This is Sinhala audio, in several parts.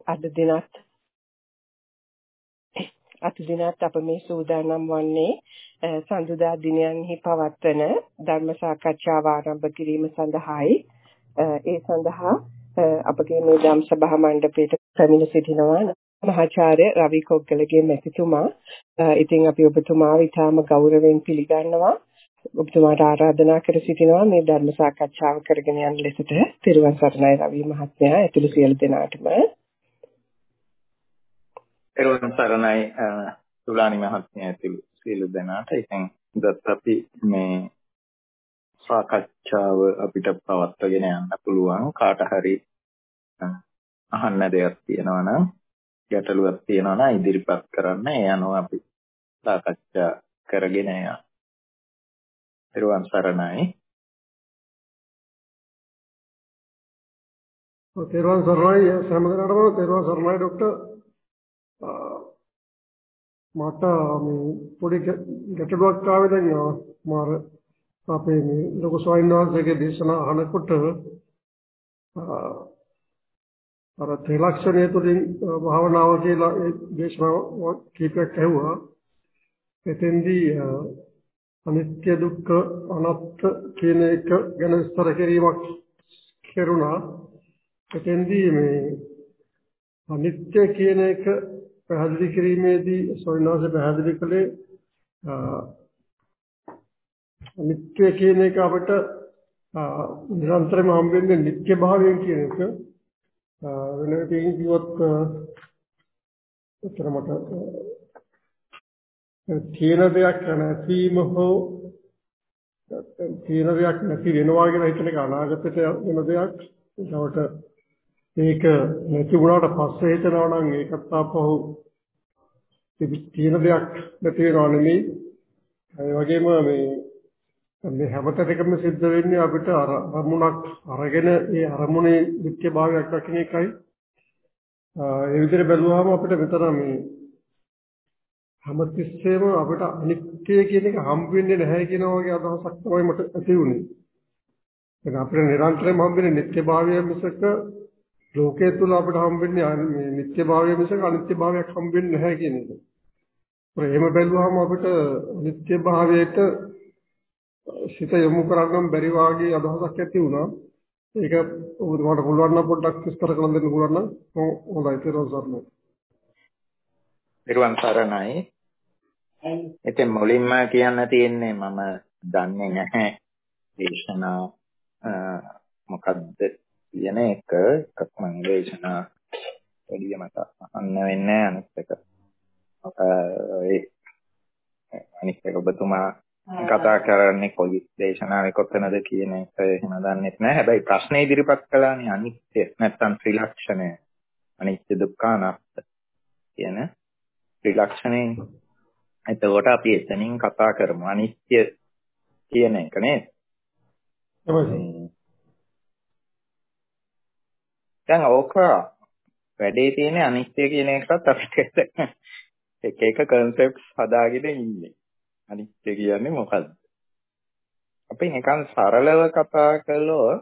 අද දිනත් අප මේ සූදානම් වන්නේ සඳුදා දිනයන්හි පවත්වන ධර්ම සාකච්ඡාව ආරම්භ කිරීම සඳහායි. ඒ සඳහා අපගේ මේ ධම් සභා මණ්ඩපයට පැමිණ සිටිනවා මහාචාර්ය රවි කොග්ගලගේ මැතිතුමා. ඉතින් අපි ඔබතුමාව ඉතාම ගෞරවයෙන් පිළිගන්නවා. ඔබතුමාට ආරාධනා කර සිටිනවා මේ ධර්ම සාකච්ඡාව කරගෙන යන ලෙසට. ත්‍රිවන් සරණයි රවි මහත්මයා ඇතුළු සියලු දෙනාටම. ත්‍රිවන් සරණයි සුලානි මහත්මයා ඇතුළු සියලු දෙනාට. ඉතින් දත් අපි මේ සාකච්ඡාව අපිට පවත්වාගෙන යන්න පුළුවන්. කාට හරි අහන්න දෙයක් තියෙනවා නම්, ගැටලුවක් තියෙනවා නම් ඉදිරිපත් කරන්න. ඒ අනුව අපි සාකච්ඡා කරගෙන යනවා. ත්‍රිවන් සරණයි. ත්‍රිවන් සරණයි සම්මතනටම ත්‍රිවන් සරණයි ડોક્ટર. මට මේ පොඩි ගැටලුවක් ආවේ දැන් මාර අපේ මේ ලොකු ස්වාමීන් වහන්සේගේ දේශනා අහනකොට අර ත්‍රිලක්ෂණය තුළින් භාවනාව කියලා ඒ දේශනාව කීපයක් ඇහුවා. එතෙන්දී අනිත්‍ය දුක්ඛ අනාත්ම කියන එක ගැන විස්තර කිරීමක් කෙරුණා. එතෙන්දී මේ අනිත්‍ය කියන එක පැහැදිලි කිරීමේදී සොයනවාස පැහැදිලි කළේ අනිත්‍ය කියන එක අපිට නිරන්තරයෙන්ම හම්බෙන්නේ නිත්‍ය භාවයෙන් කියන එක. වෙන දෙයකින් කිව්වොත් උත්තර මට තියෙන දෙයක් නැතිවීම හෝ තියෙන දෙයක් නැති වෙනවා කියලා හිතන එක අනාගතයට වෙන දෙයක්. ඒකට මේක නැති වුණාට පස්සේ හිතනවා නම් ඒකත් ආපහු තියෙන දෙයක් නැති වෙනව නෙමෙයි. ඒ වගේම මේ හැමතැනකම සිද්ධ වෙන්නේ අපිට අරමුණක් අරගෙන ඒ අරමුණේ නිත්‍ය භාවයක් දකින්න එකයි. ඒ විදිහට බැලුවාම අපිට මෙතන මේ හැමතිස්සෙම අපිට අනිත්‍ය කියන එක හම්බ වෙන්නේ නැහැ කියන වගේ අදහසක් තමයි මට ඇති වුණේ. ඒක අපිට නිරන්තරයෙන්ම හම්බ වෙන්නේ නිත්‍ය භාවය මිසක ලෝකයේ තුල අපිට හම්බෙන්නේ මේ නිත්‍ය භාවය මිසක අනිත්‍ය භාවයක් හම්බෙන්නේ නැහැ කියන එක. එහෙම බැලුවාම අපිට නිත්‍ය භාවයට සිත යොමු කරගන්න බැරි වාගේ අදහසක් ඇති වුණා. ඒක ඔබතුමාට පුළුවන් නම් පොඩ්ඩක් විස්තර කරන්න දෙන්න පුළුවන් නම් හොඳයි. ත්‍රිවන් සරණයි. ඉතින් මුලින්ම කියන්න තියෙන්නේ මම දන්නේ නැහැ දේශනා මොකද්ද කියන එක. එකක් මම දේශනා එළිය මත අහන්න වෙන්නේ. අනිත් එක ඔබතුමා කතා කරන්නේ කොයි දේශනාවේ කොතනද කියන එක එහෙම දන්නෙත් නැහැ. හැබැයි ප්‍රශ්නේ ඉදිරිපත් කළානේ අනිත්‍ය නැත්නම් ත්‍රිලක්ෂණය. අනිත්‍ය දුක්ඛ අනාත්ම කියන ත්‍රිලක්ෂණයෙන්. එතකොට අපි එතනින් කතා කරමු අනිත්‍ය කියන එක නේද? දැන් ඕක වැඩේ තියෙන්නේ අනිත්‍ය කියන එකත් අපිට එක කන්සෙප්ට්ස් හදාගෙන ඉන්නේ. අනිත්‍ය කියන්නේ මොකද්ද? අපි නිකන් සරලව කතා කළොත්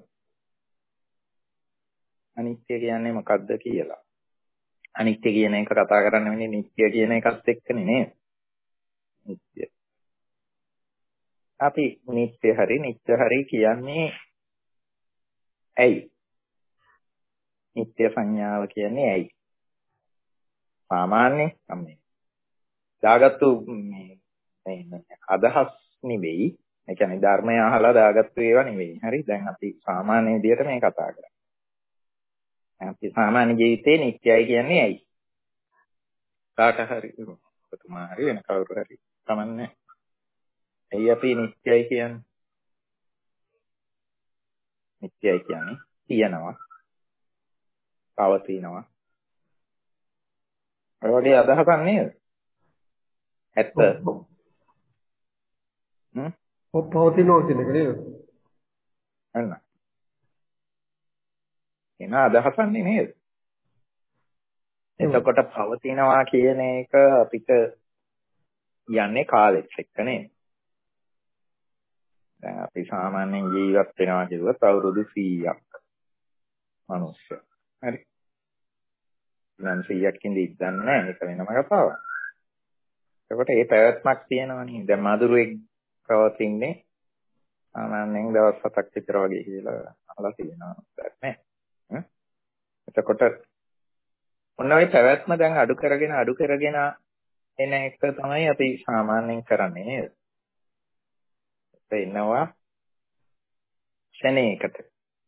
අනිත්‍ය කියන්නේ මොකද්ද කියලා. අනිත්‍ය කියන එක කතා කරන්න වෙන්නේ නිත්‍ය කියන එකත් එක්කනේ නේද? නිත්‍ය. අපි නිත්‍ය හරි කියන්නේ ඇයි? නිත්‍ය සංඥාව කියන්නේ ඇයි? සාමාන්‍ය මේ දාගත්තු අදහස් නෙවෙයි. ඒ කියන්නේ ධර්මය අහලා දාගත්තු ඒවා නෙවෙයි. හරි? දැන් අපි සාමාන්‍ය විදිහට මේ කතා කරන්නේ. අපි සාමාන්‍ය ජීවිතේ නිත්‍යයි කියන්නේ ඇයි? කාට හරි ඔබතුමා හරි වෙන කවුරු හරි කමන්නේ. ඇයි අපි නිත්‍යයි කියන්නේ? නිත්‍යයි කියන්නේ තියනවා, පවතිනවා. ඔය වගේ අදහසක් නේද? ඇත්ත. පවතිනවා කියන එක නේද? අන්න. එන අදහසක් නේද? එතකොට පවතිනවා කියන එක අපිට යන්නේ කාලෙත් එක්ක නේද? දැන් අපි සාමාන්‍යයෙන් ජීවත් වෙනවා කියුවත් අවුරුදු 100ක් මිනිස්සු. හරි. නම් 100ක් ඉඳි ඉඳන්නේ නැහැ. ඒක වෙනම කතාවක්. ඒකට ඒ පැවැත්මක් තියෙනවනේ. දැන් මధుරෙක් පවතින්නේ සාමාන්‍යයෙන් දවස් 7ක් විතර වගේ කියලා අහලා තියෙනවා. නේ? එතකොට ඔන්න ඔය පැවැත්ම දැන් අඩු කරගෙන එන එක තමයි අපි සාමාන්‍යයෙන් කරන්නේ නේද? එනවා ශනේකට.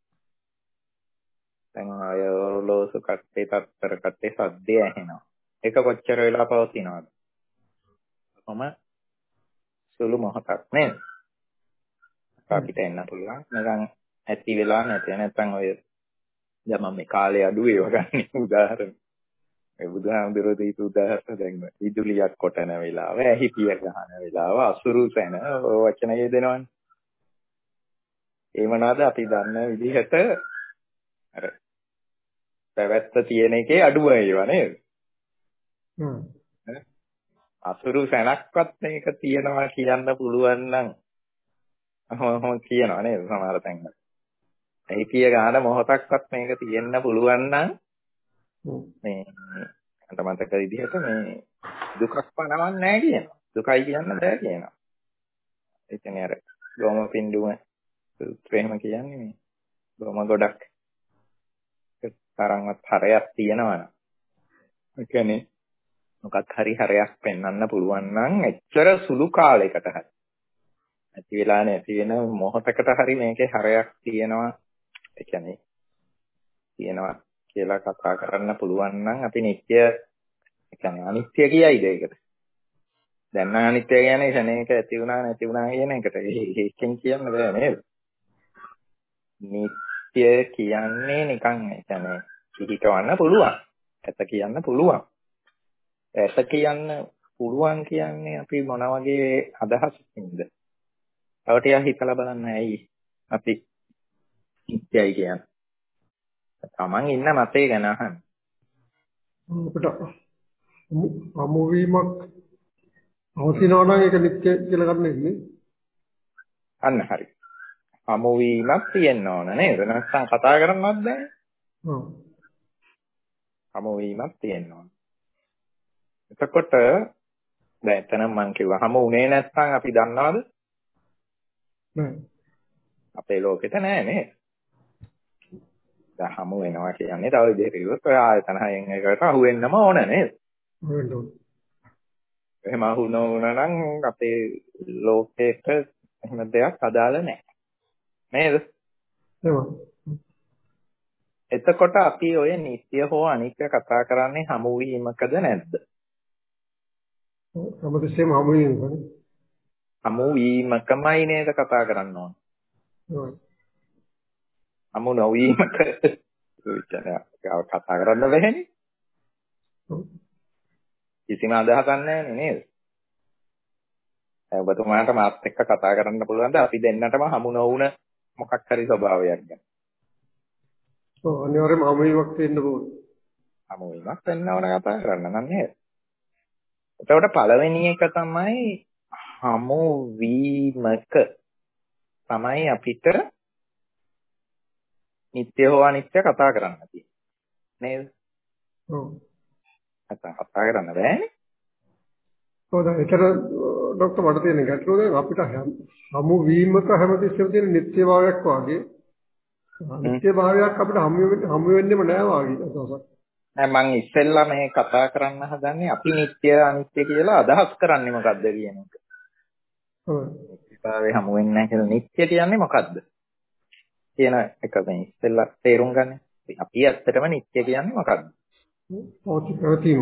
දැන් අය ඔරලෝසු කට්ටේ තත්තර කට්ටේ සද්දය ඇහෙනවා. ඒක කොච්චර වෙලා පවතිනවද? කොහොම සුළු මොහොතක් නේද? අපිට එන්න පුළුවන්. නිකන් ඇති වෙලා නැති නැත්නම් ඔය දැන් මම මේ කාලේ අඩු ඒව ගන්න උදාහරණ. ඒ බුදුහාමුදුරුවෝ දීපු උදාහරණ දැන් විදුලියක් කොටන වෙලාව, ඇහිපිය ගහන වෙලාව, අසුරු සැන ඔය වචන යෙදෙනවනේ. ඒ මොනවාද අපි දන්න විදිහට අර පැවැත්ත තියෙන එකේ අඩුව ඒවා නේද? අසුරු සැනක්වත් මේක තියනවා කියන්න පුළුවන් නම් ඔහොම කියනවා නේද සමහර තැන්වල. ඇහිපිය ගන්න මොහොතක්වත් මේක තියෙන්න පුළුවන් නම් මේ අන්ත මතක විදිහට මේ දුකක් පනවන්නේ නැහැ කියනවා. දුකයි කියන්න බෑ කියනවා. ඒ කියන්නේ අර ගොම පින්ඩුම ප්‍රේම කියන්නේ මේ ගොම ගොඩක් තරම්වත් හරයක් තියෙනවනේ. ඒ කියන්නේ මොකක් හරි හරයක් පෙන්වන්න පුළුවන් නම් එච්චර සුළු කාලයකට හරි. ඇති වෙලා නැති වෙන මොහොතකට හරි මේකේ හරයක් තියෙනවා. ඒ කියන්නේ තියෙනවා කියලා කතා කරන්න පුළුවන් නම් අපි නිත්‍ය ඒ කියන්නේ අනිත්‍ය කියයිද ඒකට? දැන් නම් අනිත්‍ය කියන්නේ ශනේක ඇති වුණා නැති වුණා කියන එකට. ඒකෙන් කියන්න බෑ නේද? නිත්‍ය කියන්නේ නිකන් ඒ කියන්නේ පිළිටවන්න පුළුවන්. ඇත කියන්න පුළුවන්. ඇත කියන්න පුළුවන් කියන්නේ අපි මොන වගේ අදහසකින්ද? තව ටිකක් හිතලා බලන්න ඇයි අපි නිත්‍යයි කියන්නේ? තමන් ඉන්න මතේ ගැන අහන්න. අපිට අමුවීමක් අවසිනවා නම් ඒක නිත්‍ය කියලා ගන්න ඉන්නේ. අන්න හරි. අමුවීමක් තියෙන්න ඕන නේද? නැත්නම් කතා කරන්නවත් බෑ. ඔව්. අමුවීමක් තියෙන්න ඕන. එතකොට දැන් එතන මම කිව්වා හමු උනේ නැත්නම් අපි දන්නවද? නෑ. අපේ ලෝකෙට නෑ නේද? දැන් හමු වෙනවා කියන්නේ තව විදිහට කිව්වොත් ඔය ආයතන හයෙන් එකකට අහු වෙන්නම ඕන නේද? වෙන්න ඕන. එහෙම අහු නොවුණා නම් අපේ ලෝකෙට එහෙම දෙයක් අදාළ නෑ. නේද? එතකොට අපි ඔය නිත්‍ය හෝ අනිත්‍ය කතා කරන්නේ හමු වීමකද නැද්ද? හැමතිස්සෙම හමු වෙනවනේ. හමු වීමකමයි නේද කතා කරන්න ඕන. ඔව්. හමු නොවීමක කතා කරන්න බැහැනේ. කිසිම අදහසක් නැහැ නේද? ඔබතුමාට මාත් එක්ක කතා කරන්න පුළුවන්ද අපි දෙන්නටම හමු නොවුන මොකක් හරි ස්වභාවයක් ගැන? ඔව් අනිවාර්යයෙන්ම හමු වීමක් තියෙන්න ඕන. හමු වීමක් වෙන්න ඕන කතා කරන්න නම් නේද? එතකොට පළවෙනි එක තමයි හමු වීමක තමයි අපිට නිත්‍ය හෝ අනිත්‍ය කතා කරන්න තියෙන්නේ. නේද? ඔව්. නැත්නම් කතා කරන්න බෑනේ. ඔව් දැන් ඒතර ડોක්ටර් මට තියෙන ගැටලුව දැන් අපිට හමු වීමක හැමතිස්සෙම තියෙන නිත්‍ය භාවයක් වාගේ නිත්‍ය භාවයක් අපිට හමු වෙන්නෙම නෑ වාගේ අදහසක්. නෑ මම ඉස්සෙල්ලා මේ කතා කරන්න හදන්නේ අපි නිත්‍ය අනිත්‍ය කියලා අදහස් කරන්නේ මොකද්ද කියන එක. ඔව්. නිත්‍යතාවයේ හමු වෙන්නේ නැහැ කියලා නිත්‍ය කියන්නේ මොකද්ද? කියන එක මේ ඉස්සෙල්ලා තේරුම් ගන්න. අපි ඇත්තටම නිත්‍ය කියන්නේ මොකද්ද? පැවතීම.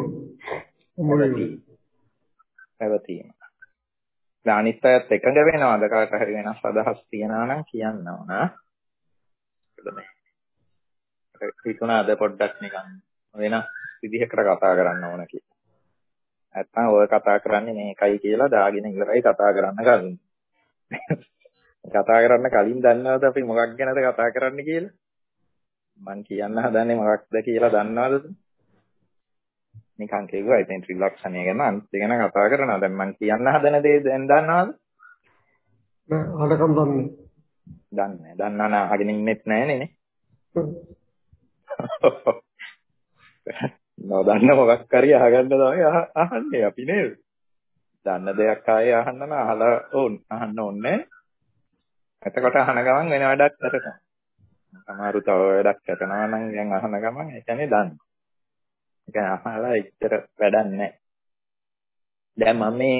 පැවතීම. දැන් අනිත්‍යයත් එකඟ වෙනවද කාට හරි වෙනස් අදහස් තියනවා නම් කියන්න ඕන. හිතුණාද පොඩ්ඩක් නිකන් වෙනස් විදිහකට කතා කරන්න ඕන කියලා. නැත්තම් ඔය කතා කරන්නේ මේකයි කියලා දාගෙන ඉවරයි කතා කරන්න කලින්. කතා කරන්න කලින් දන්නවද අපි මොකක් ගැනද කතා කරන්න කියලා? මං කියන්න හදන්නේ මොකක්ද කියලා දන්නවද? නිකන් කියුවා ඉතින් ත්‍රිලක්ෂණය ගැන අනිත්‍ය ගැන කතා කරනවා. දැන් මං කියන්න හදන දේ දැන් දන්නවද? නෑ අහලකම් දන්නේ. දන්නේ. දන්නා නම් අහගෙන ඉන්නෙත් නෑනේ නේ. නොදන්න මොකක් හරි අහගන්න තමයි අහන්නේ අපි නේද? දන්න දෙයක් ආයේ අහන්න නම් අහන්න ඕනේ. එතකොට අහන ගමන් වෙන වැඩක් කරනවා. සමහරු තව වැඩක් කරනවා නම් දැන් අහන ගමන් ඒ කියන්නේ දන්න. ඒ කියන්නේ අහලා එච්චර වැඩක් නැහැ. දැන් මම මේ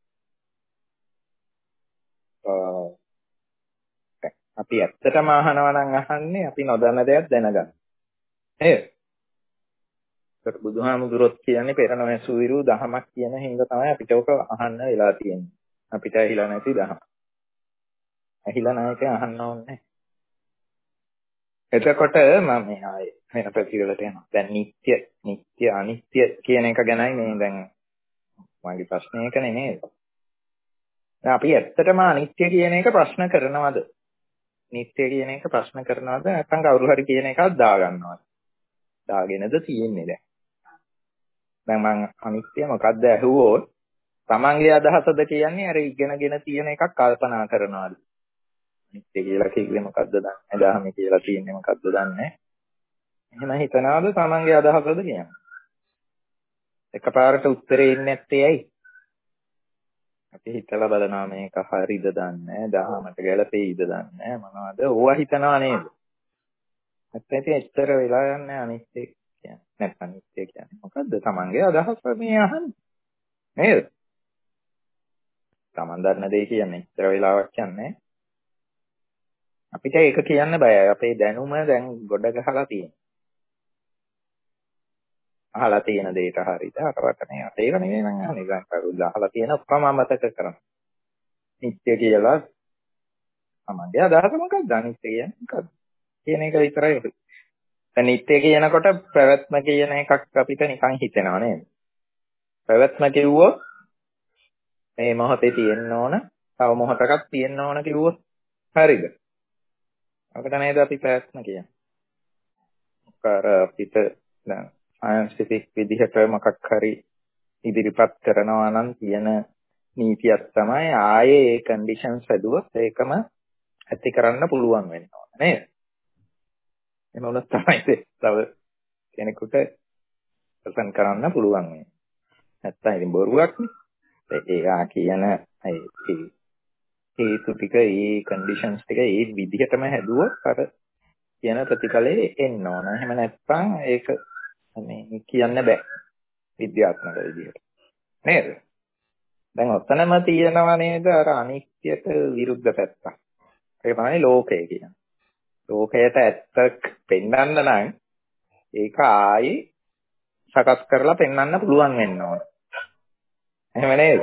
අපි ඇත්තටම අහනවා නම් අහන්නේ අපි නොදන්න දෙයක් දැනගන්න. නේද? ඒකට බුදුහාමුදුරුවෝ කියන්නේ පෙර නොඇසු විරු දහමක් කියන හින්දා තමයි අපිට ඔක අහන්න වෙලා තියෙන්නේ. අපිට ඇහිලා නැති දහම. ඇහිලා නැහැ අහන්න ඕනේ. එතකොට මම මේ ආයේ වෙන ප්‍රතිවලට යනවා. දැන් නිට්ටය අනිත්‍ය කියන එක ගැනයි මේ දැන් මගේ ප්‍රශ්නේ ඒක නෙමෙයි. දැන් අපි ඇත්තටම අනිත්‍ය කියන එක ප්‍රශ්න කරනවද? නිට්ටය කියන එක ප්‍රශ්න කරනවද? නැත්නම් කවුරු හරි කියන එකක් දාගන්නවද? දාගෙනද තියෙන්නේ දැන්. දැන් මම අනිත්‍ය මොකද්ද ඇහුවොත් තමන්ගේ අදහසද කියන්නේ අර ඉගෙනගෙන තියෙන එකක් කල්පනා කරනවාද? නිත්‍ය කියලා කිව්වේ මොකද්ද දන්නේ? දහම කියලා තියෙන්නේ මොකද්ද දන්නේ? එහෙම හිතනවාද තමන්ගේ අදහසද කියන්නේ? එකපාරට උත්තරේ එන්නේ නැත්තේ ඇයි? අපි හිතලා බලනවා මේක හරිද දන්නේ, දහමට ගැලපෙයිද දන්නේ මොනවද? ඕවා හිතනවා නේද? නැත්නම් එච්චර වෙලා යන්නේ අනිත්‍ය කියන්නේ. නැත්නම් නිත්‍ය කියන්නේ මොකද්ද? තමන්ගේ අදහස මේ අහන්නේ. නේද? තමන් දන්න දේ කියන්නේ ඉතර වෙලාවක් කියන්නේ අපිට ඒක කියන්න බයයි. අපේ දැනුම දැන් ගොඩ ගහලා තියෙනවා. අහලා තියෙන දෙයට හරියද අරකට නේ. ඒක නෙවෙයි මම අහන්නේ. දැන් කරුල්ල අහලා තියෙන ඔක්කොම අමතක කරනවා. නිත්‍ය කියලා තමන්ගේ අදහස මොකක්ද? අනිත්‍ය කියන්නේ මොකක්ද? කියන එක විතරයි. දැන් නිත්‍ය කියනකොට පැවැත්ම කියන එකක් අපිට නිකන් හිතෙනවා නේද? පැවැත්ම කිව්වොත් මේ මොහොතේ තියෙන්න ඕන, තව මොහොතකක් තියෙන්න ඕන කිව්වොත් හරිද? අපිට නේද අපි පැවැත්ම කියන්නේ. අපිට දැන් සයන්ටිෆික් විදිහට මොකක් හරි ඉදිරිපත් කරනවා නම් තියෙන නීතියක් තමයි ආයේ ඒ කන්ඩිෂන්ස් හැදුවොත් ඒකම ඇති කරන්න පුළුවන් වෙනවා නේද? එහෙම වුණොත් තමයි තව කෙනෙකුට ප්‍රසන් කරන්න පුළුවන් වෙන්නේ. නැත්තම් ඉතින් බොරුවක් නේ. ඒවා කියන හේතු ටික ඒ කන්ඩිෂන්ස් ටික ඒ විදිහටම හැදුවොත් අර කියන ප්‍රතිඵලෙ එන්න ඕන. එහෙම නැත්නම් ඒක මේ කියන්න බෑ විද්‍යාත්මක විදිහට. නේද? දැන් ඔතනම තියෙනවා නේද අර අනිත්‍යයට විරුද්ධ පැත්ත. ඒක තමයි ලෝකය කියන්නේ. ලෝකයට ඇත්ත පෙන්වන්න නම් ඒක ආයේ සකස් කරලා පෙන්වන්න පුළුවන් වෙන්න ඕන. එහෙම නේද?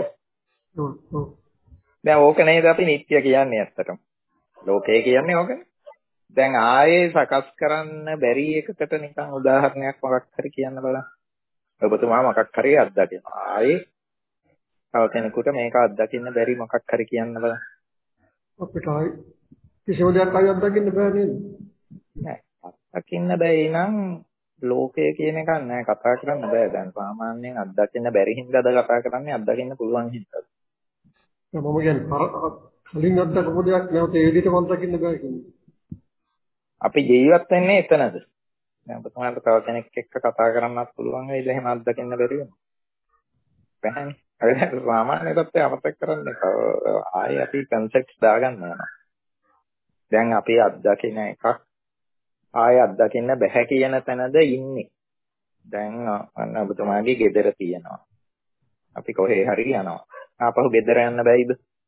දැන් ඕක නේද අපි නිත්‍ය කියන්නේ ඇත්තටම. ලෝකය කියන්නේ ඕකනේ. දැන් ආයේ සකස් කරන්න බැරි එකකට නිකන් උදාහරණයක් මොකක් හරි කියන්න බලන්න. ඔබතුමා මොකක් හරි අත්දකිනවා. ආයේ තව කෙනෙකුට මේක අත්දකින්න බැරි මොකක් හරි කියන්න බලන්න. අපිට කිසිම දෙයක් අත්දකින්න බෑ නේද? නෑ. අත්දකින්න බැයි නම් ලෝකය කියන එකක් නෑ කතා කරන්න බෑ. දැන් සාමාන්‍යයෙන් අත්දකින්න බැරි හින්දාද කතා කරන්නේ අත්දකින්න පුළුවන් හින්දාද? මම කියන්නේ කලින් අත්දකපු දෙයක් නැවත ඒ විදිහටම අත්දකින්න බෑ කියන්නේ. අපි ජීවත් වෙන්නේ එතනද? දැන් ඔබතුමාට තව කෙනෙක් එක්ක කතා කරන්නත් පුළුවන් වෙයිද එහෙම අත්දකින්න බැරි වෙනවා. බැහැනේ. ඒක සාමාන්‍ය තත්ත්වය අමතක කරන්න එපා. ආයේ අපි කන්සෙප්ට්ස් දාගන්න යනවා. දැන් අපි අත්දකින්න එකක් ආයේ අත්දකින්න බැහැ කියන තැනද ඉන්නේ. දැන් අන්න ඔබතුමාගේ ගෙදර තියෙනවා. අපි කොහේ හරි යනවා. ආපහු ගෙදර යන්න බැයිද?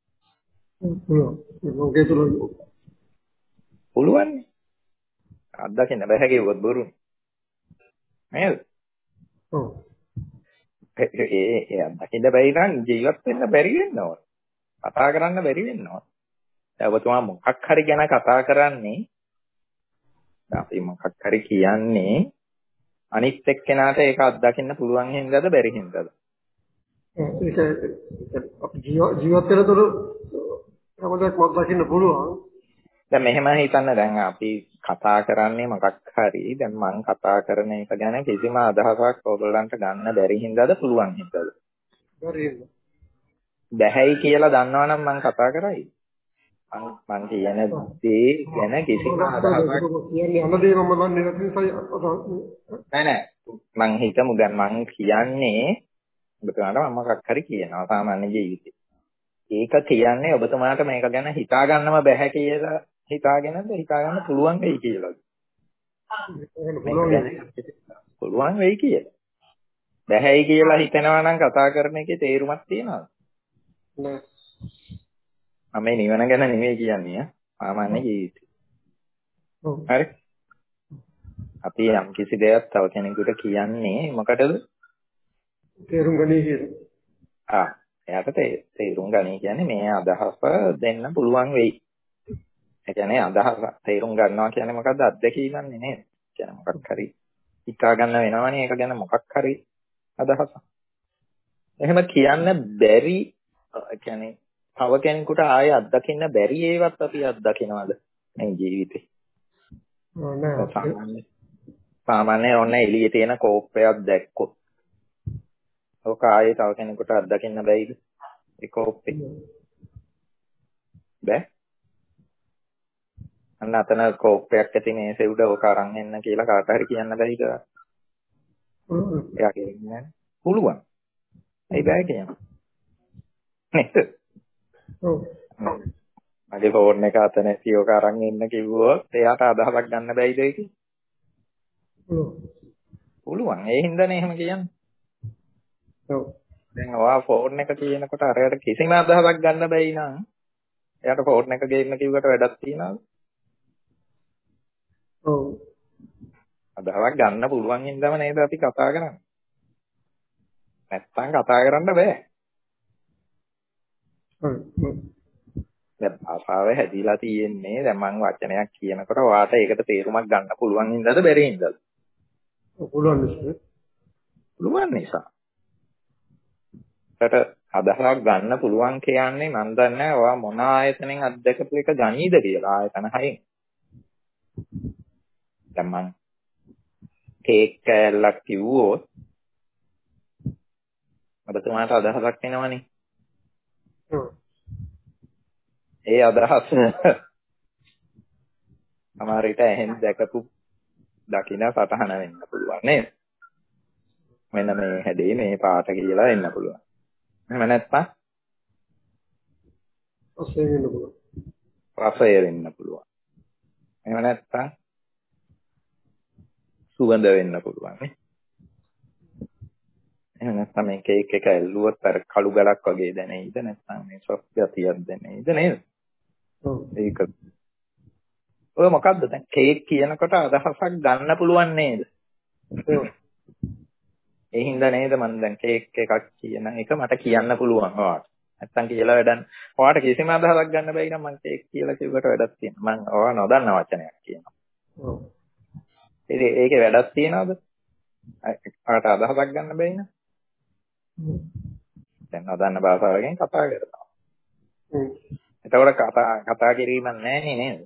පුළුවන්. අත්දකින්න බැහැ කිව්වොත් බොරුනේ. නේද? ඔව්. ඒ අත්දකින්න බැරි නම් ජීවත් වෙන්න බැරි වෙන්න ඕන. කතා කරන්න බැරි වෙන්න ඕන. දැන් ඔබතුමා මොකක් හරි ගැන කතා කරන්නේ අපි මොකක් හරි කියන්නේ අනිත් එක්කෙනාට ඒක අත්දකින්න පුළුවන් හින්දාද බැරි හින්දාද? ඒක අපි ජීවත් වෙනතොර හැමදාම අත්දකින්න පුළුවන්. දැන් මෙහෙම හිතන්න දැන් අපි කතා කරන්නේ මොකක් හරි දැන් මම කතා කරන එක ගැන කිසිම අදහසක් ඔයගොල්ලන්ට ගන්න බැරි හින්දාද පුළුවන් හින්දාද? බැරි හින්දා. බැහැයි කියලා දන්නවනම් මම කතා කරයි. මං කියන දේ ගැන කිසිම අදහසක් කියන්නේ හැමදේම මම දන්නේ නැති නිසා නෑ මං හිතමු දැන් මං කියන්නේ ඔබතුමාට මම මොකක් හරි කියනවා සාමාන්‍ය ජීවිතේ. ඒක කියන්නේ ඔබතුමාට මේක ගැන හිතා ගන්නම බැහැ කියලා හිතාගෙනද හිතා ගන්න පුළුවන් වෙයි කියලාද? පුළුවන් වෙයි කියලා. බැහැයි කියලා හිතනවා නම් කතා කරන එකේ තේරුමක් තියනවද? නෑ. මම නිවන ගැන නෙමෙයි කියන්නේ සාමාන්‍ය ජීවිතේ. හරි. අපි යම් කිසි දෙයක් තව කෙනෙකුට කියන්නේ මොකටද? තේරුම් ගනී කියලා. එයාට තේරුම් ගනී කියන්නේ මේ අදහස දෙන්න පුළුවන් වෙයි. ඒ කියන්නේ අදහස තේරුම් ගන්නවා කියන්නේ මොකද්ද? අත්දැකීමන්නේ නේද? කියන්නේ මොකක් හරි හිතා ගන්න වෙනවනේ ඒක ගැන මොකක් හරි අදහසක්. එහෙම කියන්න බැරි කියන්නේ තව කෙනෙකුට ආයෙ අත්දකින්න බැරි ඒවත් අපි අත්දකිනවද මේ ජීවිතේ? සාමාන්‍ය ඔන්න එළියේ තියෙන කෝප්පයක් දැක්කොත් ඔක ආයෙ තව කෙනෙකුට අත්දකින්න බැයිද? ඒ කෝප්පේ බෑ. අන්න අතන කෝප්පයක් ඇති මේසේ උඩ ඔක අරන් එන්න කියලා කාට හරි කියන්න බැයිද? එයා කියන්නේ පුළුවන්. ඒ බෑ කියනවා. නේද? ඔව්. මගේ ෆෝන් එක අත නැති ඔක අරන් එන්න කිව්වොත් එයාට අදහසක් ගන්න බැයිද ඒක? පුළුවන්. ඒ හින්දානේ එහෙම කියන්නේ. ඔව්. දැන් ඔයා ෆෝන් එක කියනකොට අරයට කිසිම අදහසක් ගන්න බැයි නම් එයාට ෆෝන් එක ගේන්න කිව්වට වැඩක් තියනවද? ඔව්. අදහසක් ගන්න පුළුවන් හින්දාම නේද අපි කතා කරන්නේ. නැත්තම් කතා කරන්න බෑ. දැන් භාෂාව හැදිලා තියෙන්නේ දැන් මම වචනයක් කියනකොට ඔයාට ඒකට තේරුමක් ගන්න පුළුවන් හින්දාද බැරි හින්දාද? පුළුවන් නිසා. පුළුවන් නිසා. ඒකට අදහසක් ගන්න පුළුවන් කියන්නේ මම දන්නේ ඔයා මොන ආයතනෙන් අත්දකපු එක ගනීද කියලා ආයතන හයෙන්. දැන් මම කේක් කෑල්ලක් කිව්වොත් ඔබතුමාට අදහසක් එනවනේ. ඒ අදහස අමාරිට එහෙන් දැකපු දකින්න සතහන වෙන්න පුළුවන් නේද? මෙන්න මේ හැදේ මේ පාට කියලා එන්න පුළුවන්. එහෙම නැත්නම් රසය වෙන්න පුළුවන්. එහෙම නැත්නම් සුවඳ වෙන්න පුළුවන් නේ. එහෙම නැත්නම් මේ කේක් එක ඇල්ලුවොත් අර කළු ගලක් වගේ දැනෙයිද නැත්නම් මේ සොෆ්ට් ගතියක් දැනෙයිද නේද? ඔව්. ඒක. ඔය මොකද්ද දැන් කේක් කියනකොට අදහසක් ගන්න පුළුවන් නේද? ඔව්. ඒ හින්දා නේද මම දැන් කේක් එකක් කියන එක මට කියන්න පුළුවන් ඔයාට. නැත්තම් කියලා වැඩක්. ඔයාට කිසිම අදහසක් ගන්න බැයි නම් මම කේක් කියලා කිව්වට වැඩක් තියෙනවා. මම ඔයා නොදන්න වචනයක් කියනවා. ඔව්. ඒකේ වැඩක් තියනවද? ඔයාට අදහසක් ගන්න බැයි නම්. දැන් නොදන්න භාෂාවකින් කතා කරනවා. එතකොට කතා කිරීමක් නැහැ නේද?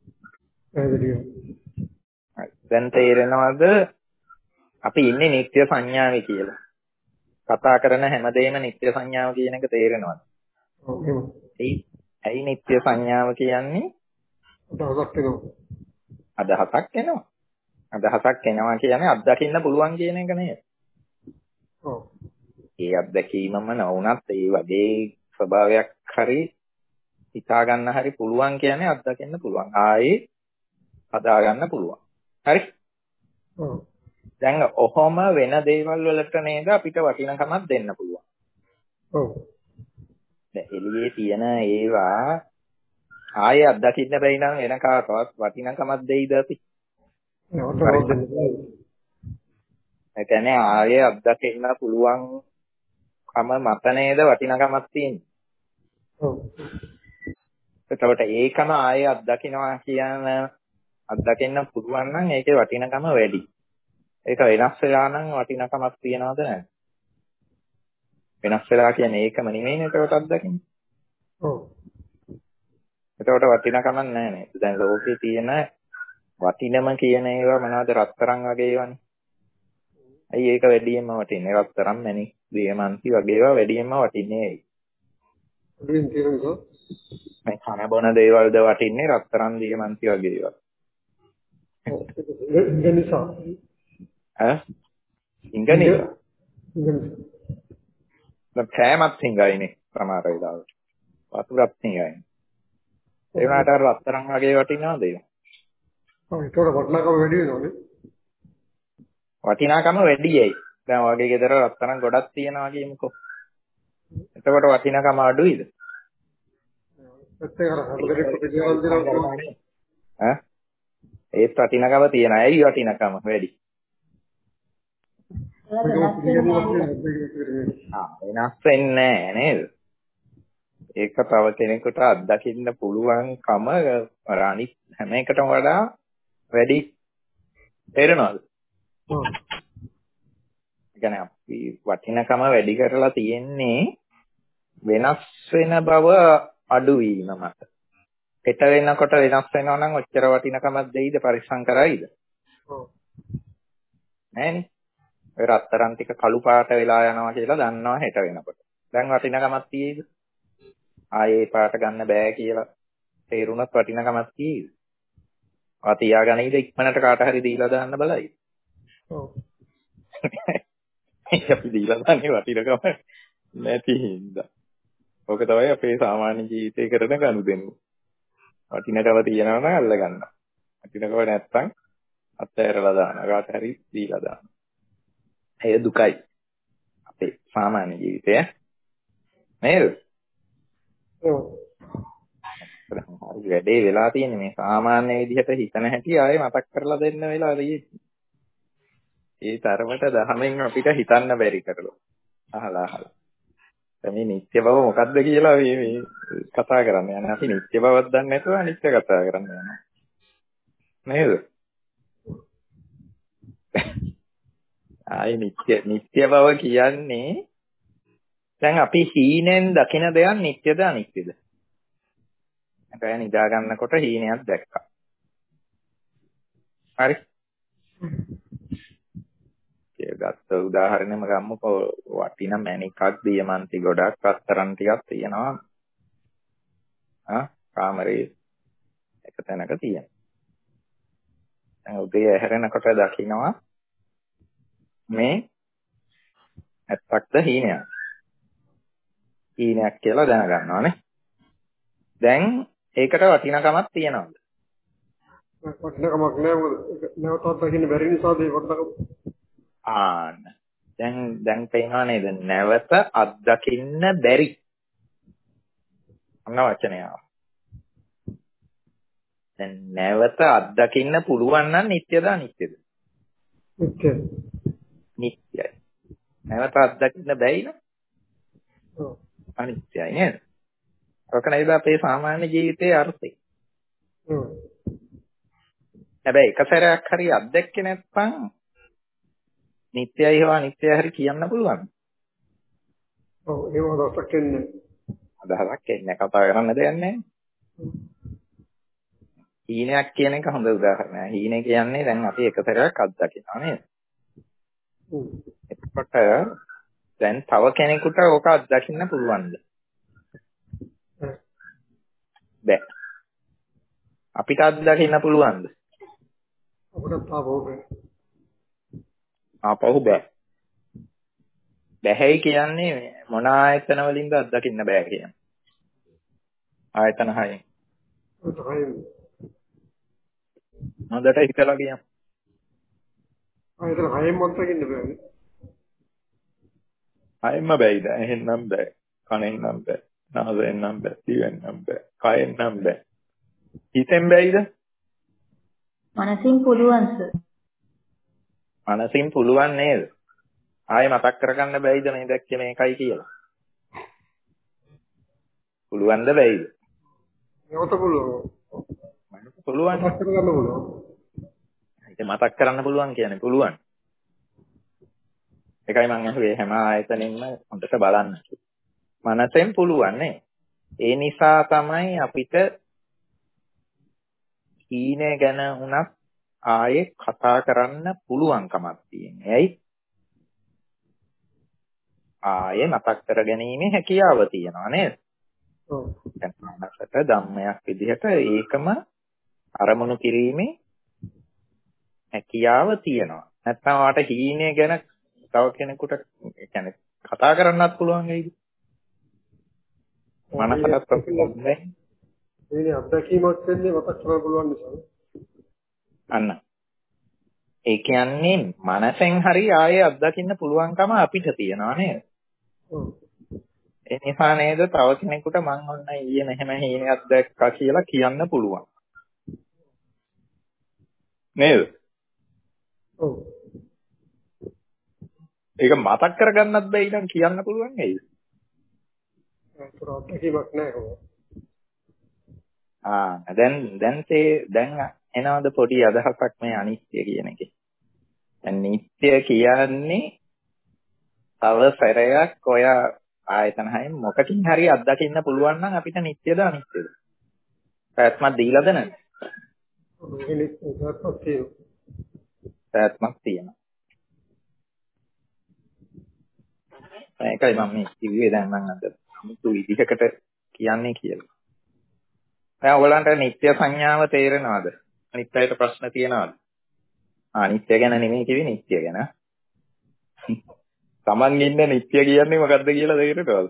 දැන් තේරෙනවද අපි ඉන්නේ නිත්‍ය සංඥාවේ කියලා. කතා කරන හැමදේම නිත්‍ය සංඥාව කියන එක තේරෙනවද? ඔව්. ඇයි නිත්‍ය සංඥාව කියන්නේ? අදහසක් එනවා. අදහසක් එනවා කියන්නේ අත්දකින්න පුළුවන් කියන එක නේද? ඔව්. ඒ අත්දැකීමම නොවුනත් ඒ වගේ ස්වභාවයක් හරි හිතා ගන්න හරි පුළුවන් කියන්නේ අත්දකින්න පුළුවන්. ආයේ හදා ගන්න පුළුවන්. හරි? ඔව්. දැන් ඔහොම වෙන දේවල් වලට නේද අපිට වටිනකමක් දෙන්න පුළුවන්. ඔව්. දැන් එළියේ තියෙන ඒවා ආයේ අත්දකින්න බැයි නම් වෙන කාටවත් වටිනකමක් දෙයිද අපි? ඒ කියන්නේ ආයේ අත්දකින්න පුළුවන් කම මත නේද වටිනකමක් තියෙන්නේ. ඔව්. එතකොට ඒකම ආයේ අත්දකින්නවා කියන අත්දකින්න පුළුවන් නම් ඒකේ වටිනකම වැඩි. ඒක වෙනස් වෙලා නම් වටිනකමක් තියනවද නැද්ද? වෙනස් වෙලා කියන්නේ ඒකම නෙමෙයිනේ ඒකට අත්දකින්නේ. ඔව්. ඒකට වටිනකමක් නැහැ නේද? දැන් ලෝකේ තියෙන වටිනම කියන ඒවා මොනවද රත්තරන් වගේ ඒවානේ. ඇයි ඒක වැඩියෙන්ම වටින්නේ? රත්තරන් මැණික් දියමන්ති වගේ ඒවා වැඩියෙන්ම වටින්නේ ඇයි? වැඩියෙන් තියෙනකෝ මේ කන බොන දේවල්ද වටින්නේ රත්තරන් දියමන්ති වගේ ඒවා. ඔව් ඒක නිසා. ඉංගනීසා. ඉංගනීසා. දැන් කෑමත් හිඟයිනේ සමහර වෙලාවට. වතුරත් හිඟයි. ඒ වුණාට අර රත්තරන් වගේ වටිනවද ඒක? ඔව් ඒකට වටිනාකම වැඩි වෙනවනේ. වටිනාකම වැඩියයි. දැන් වගේ ගෙදර රත්තරන් ගොඩක් තියනවා කියමුකෝ. එතකොට වටිනාකම අඩුයිද? ඒත් වටිනාකම තියෙන අයයි වටිනාකම වැඩි. වෙනස් වෙන්නේ නැහැ නේද? ඒක තව කෙනෙකුට අත්දකින්න පුළුවන්කම අනිත් හැම එකටම වඩා වැඩි තේරෙනවද? يعني අපි වටිනකම වැඩි කරලා තියෙන්නේ වෙනස් වෙන බව අඩු වීම මත. පිට වෙනකොට වෙනස් වෙනවා නම් ඔච්චර වටිනකමක් දෙයිද පරිස්සම් කරයිද? ඔව්. නෑනේ. ඔය රත්තරන් ටික කළු පාට වෙලා යනවා කියලා දන්නවා හෙට වෙනකොට. දැන් වටිනකමක් තියෙයිද? ආයේ පාට ගන්න බෑ කියලා තේරුණත් වටිනකමක් තියෙයිද? ආ තියාගන්නයිද ඉක්මනට කාට හරි දීලා දාන්න බලයි. ඔව්. අපි දීලා දාන්නේ වටිනකම නැති හින්දා. ඕක තමයි අපේ සාමාන්‍ය ජීවිතේ කරන ගනුදෙනු. වටිනකම තියනවා නම් අල්ල ගන්නවා. වටිනකම නැත්තම් අත්හැරලා දානවා. කාට හරි දීලා දානවා. ඒ දුකයි. අපේ සාමාන්‍ය ජීවිතය නේද? ඔව්. හරි වැඩේ වෙලා තියෙන්නේ මේ සාමාන්‍ය විදිහට හිතන හැටි ආයේ මතක් කරලා දෙන්න වෙලා තියෙන්නේ. ඒ තරමට දහමෙන් අපිට හිතන්න බැරි කරලා. අහලා. මේ නිත්‍ය බව මොකක්ද කියලා මේ කතා කරන්නේ. අනේ අපි නිත්‍ය බවක් දන්නේ නැතුව අනිත්‍ය කතා කරන්නේ යනවා. නේද? ආයි නිත්‍ය බව කියන්නේ දැන් අපි හීනෙන් දකින දෙයක් නිත්‍යද අනිත්‍යද? දැන් නිදා ගන්නකොට හීනයක් දැක්කා. හරි. ඒ ගත්ත උදාහරණෙම ගමුකෝ වටින මණිකක් දියමන්ති ගොඩක් රත්තරන් ටිකක් තියෙනවා. කාමරේ එක තැනක තියෙනවා. දැන් උදේ ඇහැරෙනකොට දකින්නවා මේ ඇත්තක්ද හීනයක්. හීනයක් කියලා දැනගන්නවානේ. දැන් ඒකට වටිනකමක් තියනවාද? වටිනකමක් නෑ මොකද නැවතත් දකින්න බැරි නිසා ඒ වටිනකම දැන් පේනවා නේද? නැවත අත්දකින්න බැරි. අන්න වචනය. දැන් නැවත අත්දකින්න පුළුවන් නම් නිට්ටයද අනිත්‍යද? නිට්ටයයි. නිට්ටයයි. නැවත අත්දකින්න බැයි නම් අනිත්‍යයි නේද? ඔක නේද අපේ සාමාන්‍ය ජීවිතයේ අර්ථය. හැබැයි එක සැරයක් හරි අත්දැක්කේ නැත්නම් නිට්ටයයි හෝ අනිත්‍යයි හරි කියන්න පුළුවන්. ඔව් ඒව අදහසක් එන්නේ. අදහසක් එන්නේ කතා කරන්න දෙයක් නැහැ. හීනයක් කියන එක හොඳ උදාහරණයක්. හීනේ කියන්නේ දැන් අපි එක සැරයක් අත්දකිනවා නේද? එතකොට දැන් තව කෙනෙකුට ඕක අත්දකින්න පුළුවන්ද? බෑ. අපිට අත්දකින්න පුළුවන්ද? අපිට ආපහු බෑ. බැහැයි කියන්නේ මොන ආයතන වලින්ද අත්දකින්න බෑ කියන්නේ. ආයතන 6න්. හොඳට හිතලා කියන්න. ආයතන 6න් මොකක්ද දකින්න බෑනේ. 6න්ම බෑයිද? එහෙන්නම් බෑ. කනෙන්නම් බෑ. නාසයෙන්නම් බෑ. දිවෙන්නම් බෑ. කයෙන්නම් බෑ. හිතෙන් බෑයිද? මනසින් පුළුවන් සර්. මනසින් පුළුවන් නේද? ආයෙ මතක් කරගන්න බෑයිද මේ දැක්කේ මේකයි කියලා? පුළුවන්ද බෑයිද? ඒකට පුළුවන්. පුළුවන්. මතක් කරගන්න පුළුවන්. ඒක මතක් කරන්න පුළුවන් කියන්නේ පුළුවන්. ඒකයි මම අහුවේ හැම ආයතනෙම හොඳට බලන්න. මනසෙන් පුළුවන් නේ. ඒ නිසා තමයි අපිට හීනේ ගැන උනත් ආයේ කතා කරන්න පුළුවන්කමක් තියෙන්නේ. ඇයි? ආයේ මතක් කරගැනීමේ හැකියාව තියෙනවා නේද? ඔව්. දැන් මනසට ධම්මයක් විදිහට ඒකම අරමුණු කිරීමේ හැකියාව තියෙනවා. නැත්නම් වාට හීනේ ගැන තව කෙනෙකුට කියන්නේ කතා කරන්නත් පුළුවන් වෙයිද? මනසට ප්‍රතිබද්ධ මේ අත්දැකීමක් වෙන්නේ මතක් කරගන්න පුළුවන් නිසා. අන්න. ඒ කියන්නේ මනසෙන් හරි ආයේ අත්දකින්න පුළුවන්කම අපිට තියෙනවා නේද? ඔව්. ඒ නිසා නේද තව කෙනෙකුට මං ඔන්න ඊයේ මෙහෙම හීනයක් දැක්කා කියලා කියන්න පුළුවන්. නේද? ඔව්. ඒක මතක් කරගන්නත් බැයි නම් කියන්න පුළුවන් නේද? ඒක අත්දැකීමක් නෑ කොහොමද? දැන් එනවද පොඩි අදහසක් මේ අනිත්‍ය කියන එකේ. දැන් නිට්ටය කියන්නේ තව සැරයක් ඔය ආයතන හයෙන් මොකකින් හරි අත්දකින්න පුළුවන් නම් අපිට නිට්ටයද අනිත්‍යද? පැවැත්මක් දීලාද නැද්ද? පැවැත්මක් තියෙනවා. ඒකයි මම මේ කිව්වේ දැන් මම අද අමුතු විදිහකට කියන්නේ කියලා. දැන් ඔයගලන්ට නිට්ටය සංඥාව තේරෙනවද? අනිත් අයට ප්‍රශ්න තියෙනවද? අනිත්‍ය ගැන නෙමෙයි කිව්වේ නිට්ටය ගැන. Taman ඉන්නේ නිට්ටය කියන්නේ මොකද්ද කියලා තේරෙනවද?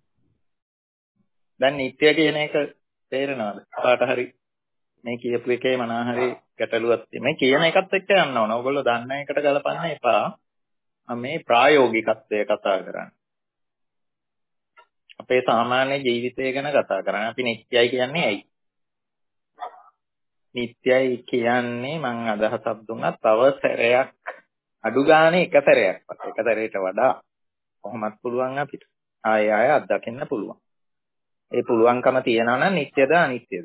දැන් නිට්ටය කියන එක තේරෙනවද? කාට හරි මේ කියපු එකේ මොනවා හරි ගැටලුවක් තියෙන. මේ කියන එකත් එක්ක යන්න ඕන. ඔයගොල්ලෝ දන්න එකට ගලපන්න එපා. මේ ප්‍රායෝගිකත්වය කතා කරන්නේ. අපේ සාමාන්‍ය ජීවිතය ගැන කතා කරන්නේ. අපි නිට්ටයයි කියන්නේ ඇයි? නිට්ටයයි කියන්නේ මම අදහසක් දුන්නා තව සැරයක් අඩු ගානේ එක සැරයක්වත් එක සැරේට වඩා කොහොමත් පුළුවන් අපිට ආයෙ අත්දකින්න පුළුවන්. ඒ පුළුවන්කම තියනවා නම් නිට්ටයද අනිත්‍යද?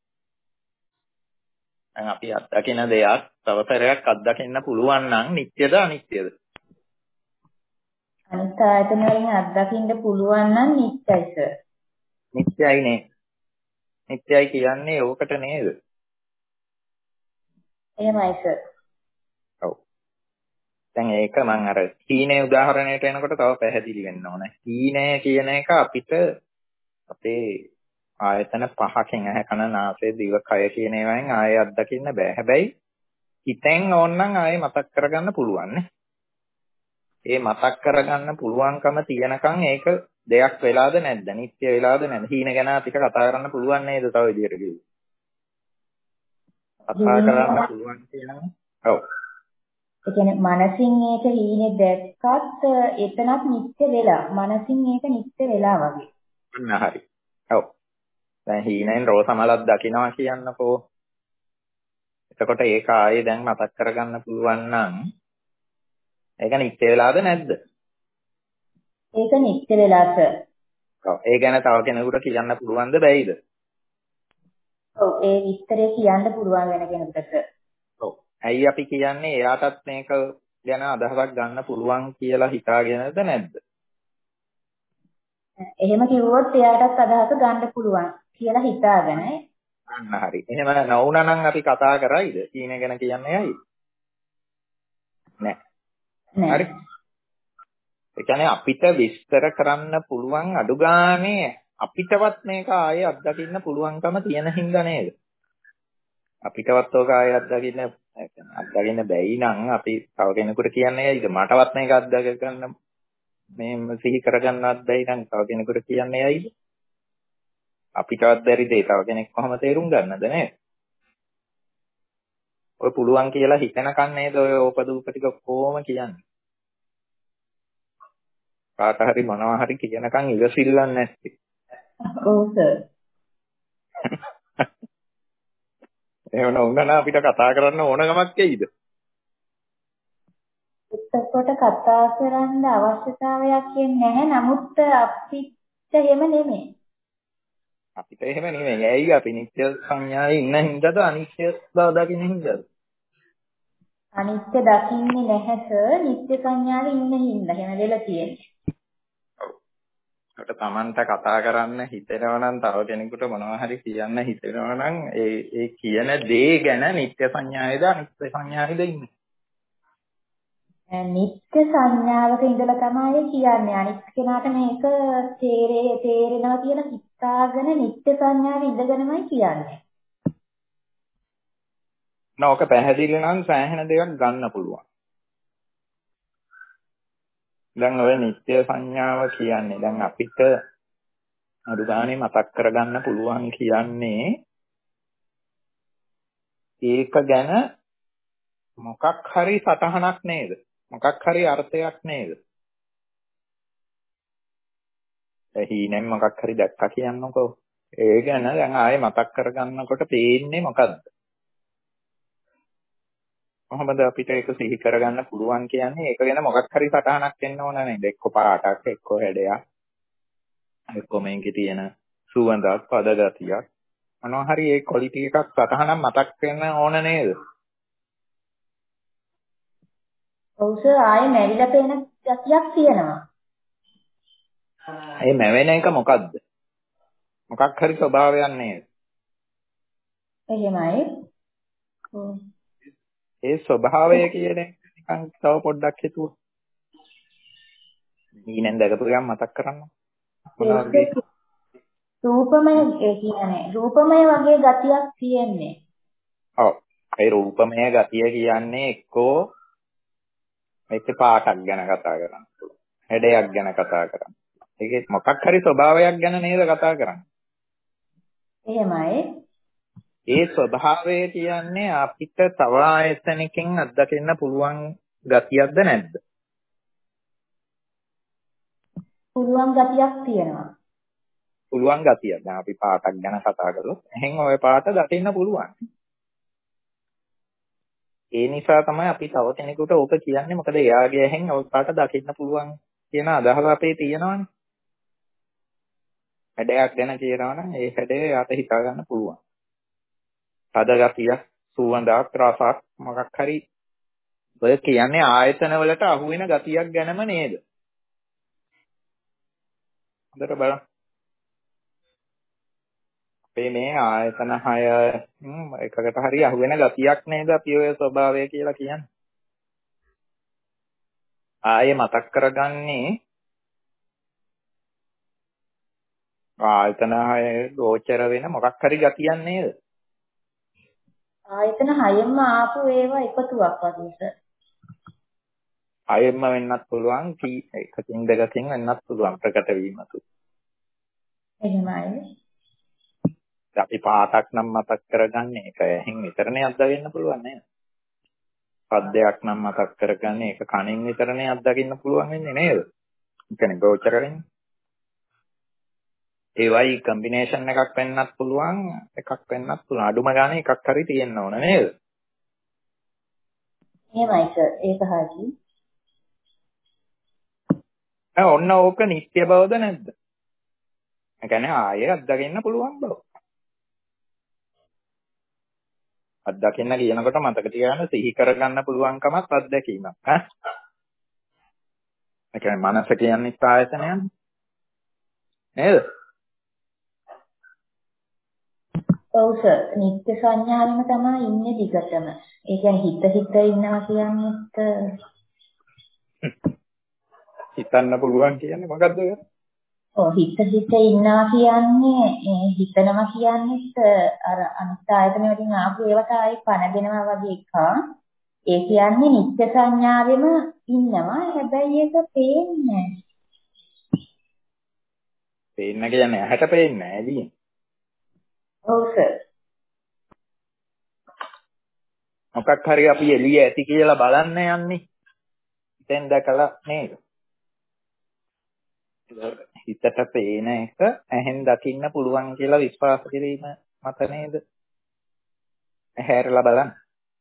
දැන් අපි අත්දකින දෙයක් තව සැරයක් අත්දකින්න පුළුවන් නම් නිට්ටයද අනිත්‍යද? අනිත් ආයතන වලින් අත්දකින්න පුළුවන් නම් නිත්‍යයි සර්. නිට්ටයයි නේ. නිට්ටයයි කියන්නේ ඕකට නේද? එහෙමයි සර්. ඔව්. දැන් ඒක මම අර හීනේ උදාහරණයට එනකොට තව පැහැදිලි වෙන්න ඕනේ. හීනය කියන එක අපිට අපේ ආයතන පහකින් ඇහැ කන නාසය දිව කය කියන ඒවායින් ආයෙ අත්දකින්න බෑ. හැබැයි හිතෙන් ඕනනම් ආයෙ මතක් කරගන්න පුළුවන් නේ. ඒ මතක් කරගන්න පුළුවන්කම තියනකම් ඒක දෙයක් වෙලාද නැද්ද? නිත්‍ය වෙලාද නැද්ද? හීන ගැන අපිට කතා කරන්න පුළුවන් නේද තව විදියට කිව්වොත්? කතා කරන්න පුළුවන් කියනවා. ඔව්. ඒ කියන්නේ මනසින් ඒක හීනේ දැක්කත් එතනත් නිත්‍ය වෙලා. මනසින් ඒක නිත්‍ය වෙලා වගේ. අන්න හරි. ඔව්. දැන් හීනෙන් රෝසමලක් දකින්නවා කියන්නකෝ. එතකොට ඒක ආයේ දැන් මතක් කරගන්න පුළුවන් නම් ඒක නිත්‍ය වෙලාද නැද්ද? ඒක නිත්‍ය වෙලා සර්. ඔව්. ඒ ගැන තව කෙනෙකුට කියන්න පුළුවන්ද බැයිද? ඔව් ඒ විස්තරය කියන්න පුළුවන් වෙන කෙනෙකුට සර්. ඔව්. ඇයි අපි කියන්නේ එයාටත් මේක ගැන අදහසක් ගන්න පුළුවන් කියලා හිතාගෙනද නැද්ද? එහෙම කිව්වොත් එයාටත් අදහස ගන්න පුළුවන් කියලා හිතාගෙන. අන්න හරි. එහෙම නොවුනා නම් අපි කතා කරයිද? සීන ගැන කියන්නේ ඇයි? නෑ. හරි. ඒ කියන්නේ අපිට විස්තර කරන්න පුළුවන් අඩු ගානේ අපිටවත් මේක ආයේ අත්දකින්න පුළුවන්කම තියෙන හින්දා නේද? අපිටවත් ඔක ආයේ අත්දකින්න බැයි නම් අපි තව කෙනෙකුට කියන්නේ ඇයිද? මටවත් මේක අත්දක ගන්න මේ සිහි කරගන්නවත් බැයි නම් තව කෙනෙකුට කියන්නේ ඇයිද? අපිටවත් බැරි දෙය තව කෙනෙක් කොහොම තේරුම් ගන්නද නේද? ඔය පුළුවන් කියලා හිතනකන් නේද ඔය ඕපදූප ටික කොහොම කියන්නේ? කාට හරි මොනවා හරි කියනකන් ඉවසිල්ලක් නැත්තේ. ඔව් සර්. එහෙම නොවුනනම් අපිට කතා කරන්න ඕන ගමක් එයිද? එතකොට කතා කරන්න අවශ්‍යතාවයක් නැහැ. නමුත් අපිට එහෙම නෙමෙයි. අපිට එහෙම නෙමෙයි. ඇයි අපි නිත්‍ය සංඥාවේ ඉන්න හින්දාද අනිත්‍ය බව දකින්න හින්දාද? අනිත්‍ය දකින්නේ නැහැ සර්. නිත්‍ය සංඥාවේ ඉන්න හින්දා එහෙම වෙලා තියෙන්නේ. ඔව්. තමන්ට කතා කරන්න හිතෙනවා නම් තව කෙනෙකුට මොනවා හරි කියන්න හිතෙනවා නම් ඒ කියන දේ ගැන නිත්‍ය සංඥාවේද අනිත්‍ය සංඥාවේද ඉන්නේ? නිත්‍ය සංඥාවක ඉඳලා තමයි කියන්නේ. අනිත් කෙනාට මේක තේරෙනවා කියලා හිතාගෙන නිත්‍ය සංඥාවේ ඉඳගෙනමයි කියන්නේ. නෝක පැහැදිලි නම් සෑහෙන දෙයක් ගන්න පුළුවන්. දැන් ඔය නිත්‍ය සංඥාව කියන්නේ දැන් අපිට අඩු ගානේ මතක් කරගන්න පුළුවන් කියන්නේ ඒක ගැන මොකක් හරි සටහනක් නේද? මොකක් හරි අර්ථයක් නේද? හීනෙන් මොකක් හරි දැක්කා කියන්නකෝ. ඒ ගැන දැන් ආයේ මතක් කරගන්නකොට පේන්නේ මොකද්ද? කොහොමද අපිට ඒක සිහි කරගන්න පුළුවන් කියන්නේ? ඒක ගැන මොකක් හරි සටහනක් එන්න ඕන නේද? එක්ක පාටක්, එක්ක හැඩයක්, එක්ක මේකේ තියෙන සුවඳක්, පදගතියක්. මොනවා හරි ඒ ක්වොලිටි එකක් සටහනක් මතක් වෙන්න ඕන නේද? ඔව් සර් ආයේ මැරිලා පේන ගතියක් තියෙනවා. ඒ මැවෙන එක මොකද්ද? මොකක් හරි ස්වභාවයක් නේද? එහෙමයි. ඔව්. ඒ ස්වභාවය කියන එක නිකන් තව පොඩ්ඩක් හිතුවා. ඊනෙන් දැකපු ගමන් මතක් කරන්න. මොනවද? රූපමය ඒ කියන්නේ රූපමය වගේ ගතියක් තියෙන්නේ. ඔව්. ඒ රූපමය ගතිය කියන්නේ එක්කෝ මේක පාටක් ගැන කතා කරන්න පුළුවන්. හැඩයක් ගැන කතා කරන්න. ඒකේ මොකක් හරි ස්වභාවයක් ගැන නේද කතා කරන්නේ. එහෙමයි. ඒ ස්වභාවය කියන්නේ අපිට තව ආයතනකින් අත්දකින්න පුළුවන් ගතියක්ද නැද්ද? පුළුවන් ගතියක් තියෙනවා. පුළුවන් ගතියක්. දැන් අපි පාටක් ගැන කතා කළොත් එහෙන් ওই පාට දකින්න පුළුවන්. ඒ නිසා තමයි අපි තව කෙනෙකුට ඕක කියන්නේ මොකද එයාගේ ඇහෙන් ওই පාට දකින්න පුළුවන් කියන අදහස අපේ තියෙනවානේ. හැඩයක් ගැන කියනවා නම් ඒ හැඩය යාට හිතා ගන්න පුළුවන්. තද ගතියක්, සුවඳක්, රසක් මොකක් හරි ඔය කියන්නේ ආයතන වලට අහු වෙන ගතියක් ගැනම නේද? හොඳට බලන්න. අපේ මේ ආයතන 6 එකකට හරි අහු වෙන ගතියක් නේද අපි ඔය ස්වභාවය කියලා කියන්නේ. ආයේ මතක් කරගන්නේ ආයතන 6 ගෝචර වෙන මොකක් හරි ගතියක් නේද? ආයතන හයෙන්ම ආපු ඒවා එකතුවක් වගේ සර්. ආයෙම වෙන්නත් පුළුවන් එකකින් දෙකකින් වෙන්නත් පුළුවන් ප්‍රකට වීමතු. එහෙමයි. අපි පාටක් නම් මතක් කරගන්නේ ඒක ඇහෙන් විතරනේ අත්දකින්න පුළුවන් නේද? පද්දයක් නම් මතක් කරගන්නේ ඒක කනෙන් විතරනේ අත්දකින්න පුළුවන් වෙන්නේ නේද? ඒ කියන්නේ ගෝචර වෙන්නේ. ඒවයි කම්බිනේෂන් එකක් වෙන්නත් පුළුවන් එකක් වෙන්නත් පුළුවන් අඩුම ගානේ එකක් හරි තියෙන්න ඕන නේද? එහෙමයි සර්. ඒක හරි. ඔන්න ඕක නිත්‍ය බවද නැද්ද? ඒ කියන්නේ ආයෙ අත්දකින්න පුළුවන් බව. අත්දකින්න කියනකොට මතක තියාගන්න සිහි කරගන්න පුළුවන්කමත් අත්දැකීමක් ඈ. ඒ කියන්නේ මනස කියන්නේ ආයතනයක් නේද? ඔව් සර්. නිත්‍ය සංඥාවෙම තමයි ඉන්නේ දිගටම. ඒ කියන්නේ හිත ඉන්නවා කියන්නේත් හිතන්න පුළුවන් කියන්නේ මොකද්ද ඔය? ඔව් හිත ඉන්නවා කියන්නේ හිතනවා කියන්නේත් අර අනිත් ආයතන වලින් ආපු ඒවට ආයේ පණ දෙනවා වගේ එකක්. ඒ කියන්නේ නිත්‍ය සංඥාවෙම ඉන්නවා. හැබැයි ඒක පේන්නේ නැහැ. පේන්න කියන්නේ ඇහැට පේන්නේ නැහැ එළියෙන්. ඔව් සර්. මොකක් හරි අපි එළිය ඇති කියලා බලන්න යන්නේ. හිතෙන් දැකලා නේද? හිතට පේන එක ඇහෙන් දකින්න පුළුවන් කියලා විශ්වාස කිරීම මත නේද? ඇහැරලා බලන්න.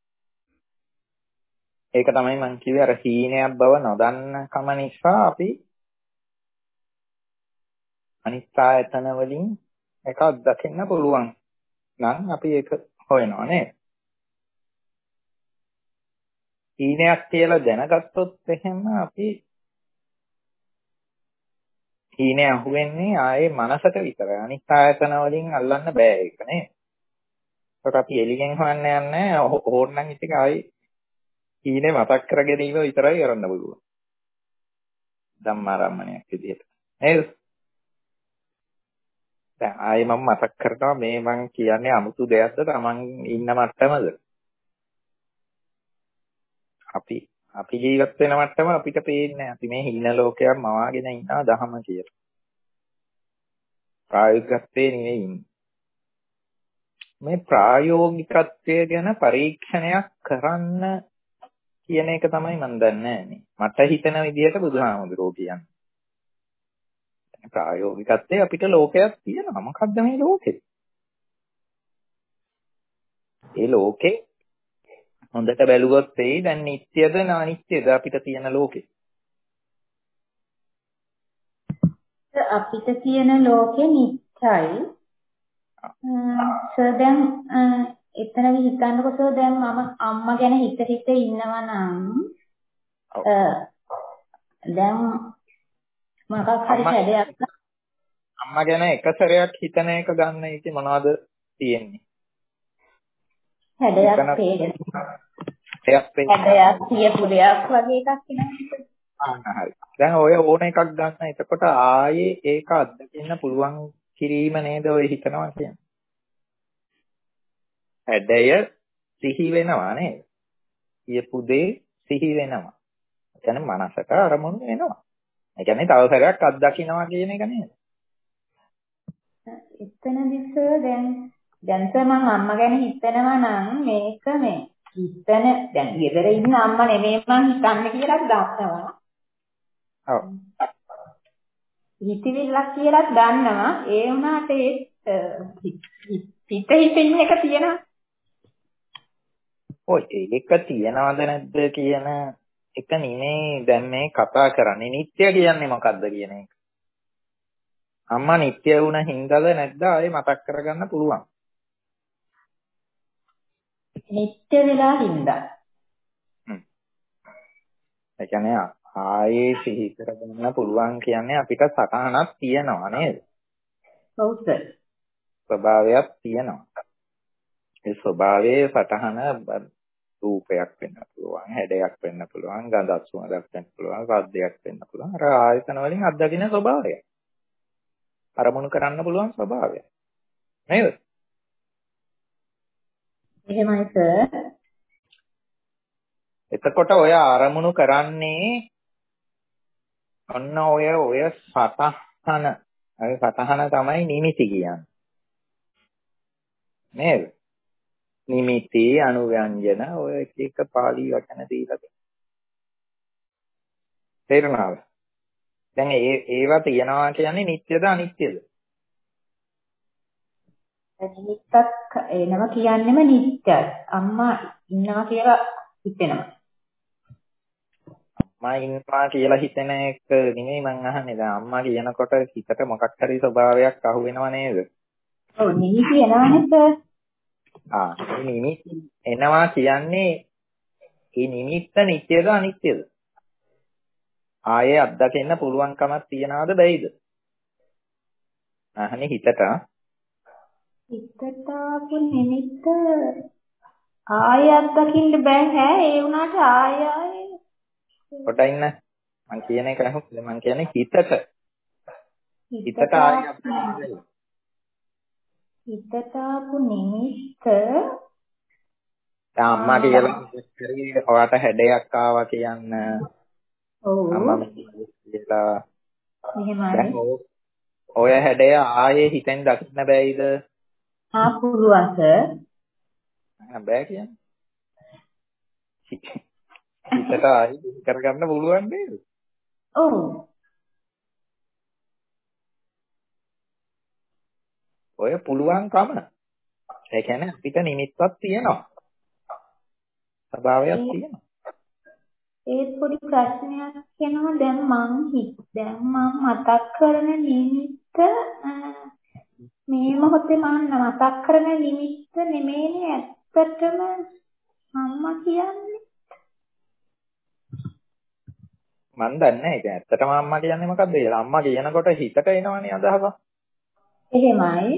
ඒක තමයි මම කිව්වේ අර හීනයක් බව නොදන්නකම නිසා අපි අනිත් ආයතන වලින් එකක් දකින්න පුළුවන්. නම් අපි ඒක හොයනවා නේද? හීනයක් කියලා දැනගත්තොත් එහෙම අපි හීනේ අහුවෙන්නේ ආයේ මනසට විතරයි. අනිත් ආයතන වලින් අල්ලන්න බෑ ඒක නේ. ඒකට අපි එළියෙන් හොයන්න යන්නේ ඕනනම් ඉතින් ආයේ හීනේ මතක් කර ගැනීම විතරයි කරන්න පුළුවන්. ධම්මාරම්මණයක් විදිහට. නේද? දැන් ආයේ මම මතක් කරනවා මේ මං කියන්නේ 아무තු දෙයක්ද Taman ඉන්න මට්ටමද? අපි අපි ජීවත් වෙන මට්ටම අපිට පේන්නේ නැහැ. අපි මේ හින ලෝකයක් මවාගෙන ඉන්නවා දහම කියලා. ප්‍රායෝගිකත්වයේ නෙවෙයි ඉන්නේ. මේ ප්‍රායෝගිකත්වය ගැන පරීක්ෂණයක් කරන්න කියන එක තමයි මම දන්නේ නැහැ. මට හිතෙන විදිහට බුදුහාමුදුරුවෝ කියන්නේ. ප්‍රායෝගිකත්වයේ අපිට ලෝකයක් තියෙනවා. මොකද්ද මේ ලෝකේ? ඒ ලෝකේ හොඳට බැලුවොත් එයි දැන් නිට්ටයද අනිත්‍යද අපිට තියෙන ලෝකේ. අපිට තියෙන ලෝකේ නිට්ටයයි. දැන් එතනදි හිතන්නකො දැන් මම අම්මා ගැන හිත ඉන්නවා නම් දැන් මොකක් හරි හැඩයක් අම්මා ගැන එක සැරයක් හිතන එක ගන්න ඉතින් මොනවද තියෙන්නේ? හැඩයක් පේගෙන. හැඩයක් කියපු දෙයක් වගේ එකක් එනවා. හරි. දැන් ඔය ඕන එකක් ගන්න. එතකොට ආයේ ඒක අත්දකින්න පුළුවන් කිරීම නේද ඔය හිතනවා කියන්නේ. හැඩය සිහි වෙනවා නේද? කියපු දේ සිහි වෙනවා. ඒ කියන්නේ මනසට අරමුණු වෙනවා. ඒ කියන්නේ තව සැරයක් අත්දකින්නවා කියන එක නේද? එතනදිස දැන් මම අම්මා ගැන හිතනවා නම් මේක මේ හිතන දැන් ගෙදර ඉන්න අම්මා නෙමෙයි මං හිතන්නේ කියලා දන්නවා. ඔව්. හිතවිල්ලක් කියලා දන්නවා. ඒ වුණාට හිතින් එක තියෙනවා. ඔය ඒක තියනවද නැද්ද කියන එක නෙමෙයි දැන් මේ කතා කරන්නේ. නිත්‍ය කියන්නේ මොකද්ද කියන එක. අම්මා නිත්‍ය වුණ හින්දාද නැද්ද ආයේ මතක් කරගන්න පුළුවන්. නිත්‍ය වෙලා හින්දා. ඒ කියන්නේ ආයේ සිහි කරගන්න පුළුවන් කියන්නේ අපිට සටහනක් තියෙනවා නේද? ඔව් සර්. ස්වභාවයක් තියෙනවා. ඒ ස්වභාවයේ සටහන රූපයක් වෙන්න පුළුවන්, හැඩයක් වෙන්න පුළුවන්, ගඳක් සුවඳක් වෙන්න පුළුවන්, රසයක් වෙන්න පුළුවන්. අර ආයතන වලින් අත්දකින්න ස්වභාවය. අරමුණු කරන්න පුළුවන් ස්වභාවය. නේද? එහෙමයි සර්. එතකොට ඔය අරමුණු කරන්නේ ඔන්න ඔය සතහන. ඔය සතහන තමයි නිමිති කියන්නේ. නේද? නිමිති අනුව්‍යංජන ඔය එක පාළි වචන දීලා තියෙනවා. තේරුණාද? දැන් ඒවා තියනවා කියන්නේ නිට්ටයද අනිත්‍යද? නිමිත්තක් එනවා කියන්නේම නිත්‍යයි. අම්මා ඉන්නවා කියලා හිතෙනවා. අම්මා ඉන්නවා කියලා හිතෙන එක නෙමෙයි මං අහන්නේ. දැන් අම්මා කියනකොට හිතට මොකක් හරි ස්වභාවයක් අහු වෙනව නේද? ඔව් නිමිති එනවනේ සර්. මේ නිමිති එනවා කියන්නේ මේ නිමිත්ත නිට්ටයද අනිත්‍යද? ආයේ අත්දකින්න පුළුවන්කමක් තියනවද බැයිද? අහන්නේ හිතට. හිතට ආපු නිමිත්ත ආයෙ අත්දකින්න බෑ. ඒ වුණාට ආයෙ කොට ඉන්න මං කියන එක අහුත් මං කියන්නේ හිතට ආයෙ අත්දකින්න. හිතට ආපු නිමිත්ත දැන් අම්මා කියලා ඔයාට හැඩයක් ආවා කියන්න. ඔව්. අම්මා කියලා. එහෙමයි. ඔය හැඩය ආයේ හිතෙන් දකින්න බෑයිද? පුළුවන් සර්. බෑ කියන්නේ. හිතට ආයේ කරගන්න පුළුවන් නේද? ඔව්. ඔය පුළුවන්කම. ඒ කියන්නේ අපිට නිමිත්තක් තියෙනවා. ස්වභාවයක් තියෙනවා. ඒ පොඩි ප්‍රශ්නයක් එනවා දැන් මම මතක් කරන නිමිත්ත මේ මොහොතේ මම මතක් කරන නිමිත්ත නෙමෙයිනේ ඇත්තටම අම්මා කියන්නේ. මන් දන්නේ නැහැ. ඒක ඇත්තටම අම්මා කියන්නේ මොකද්ද කියලා. අම්මා කියනකොට හිතට එනවනේ අදහසක්. එහෙමයි.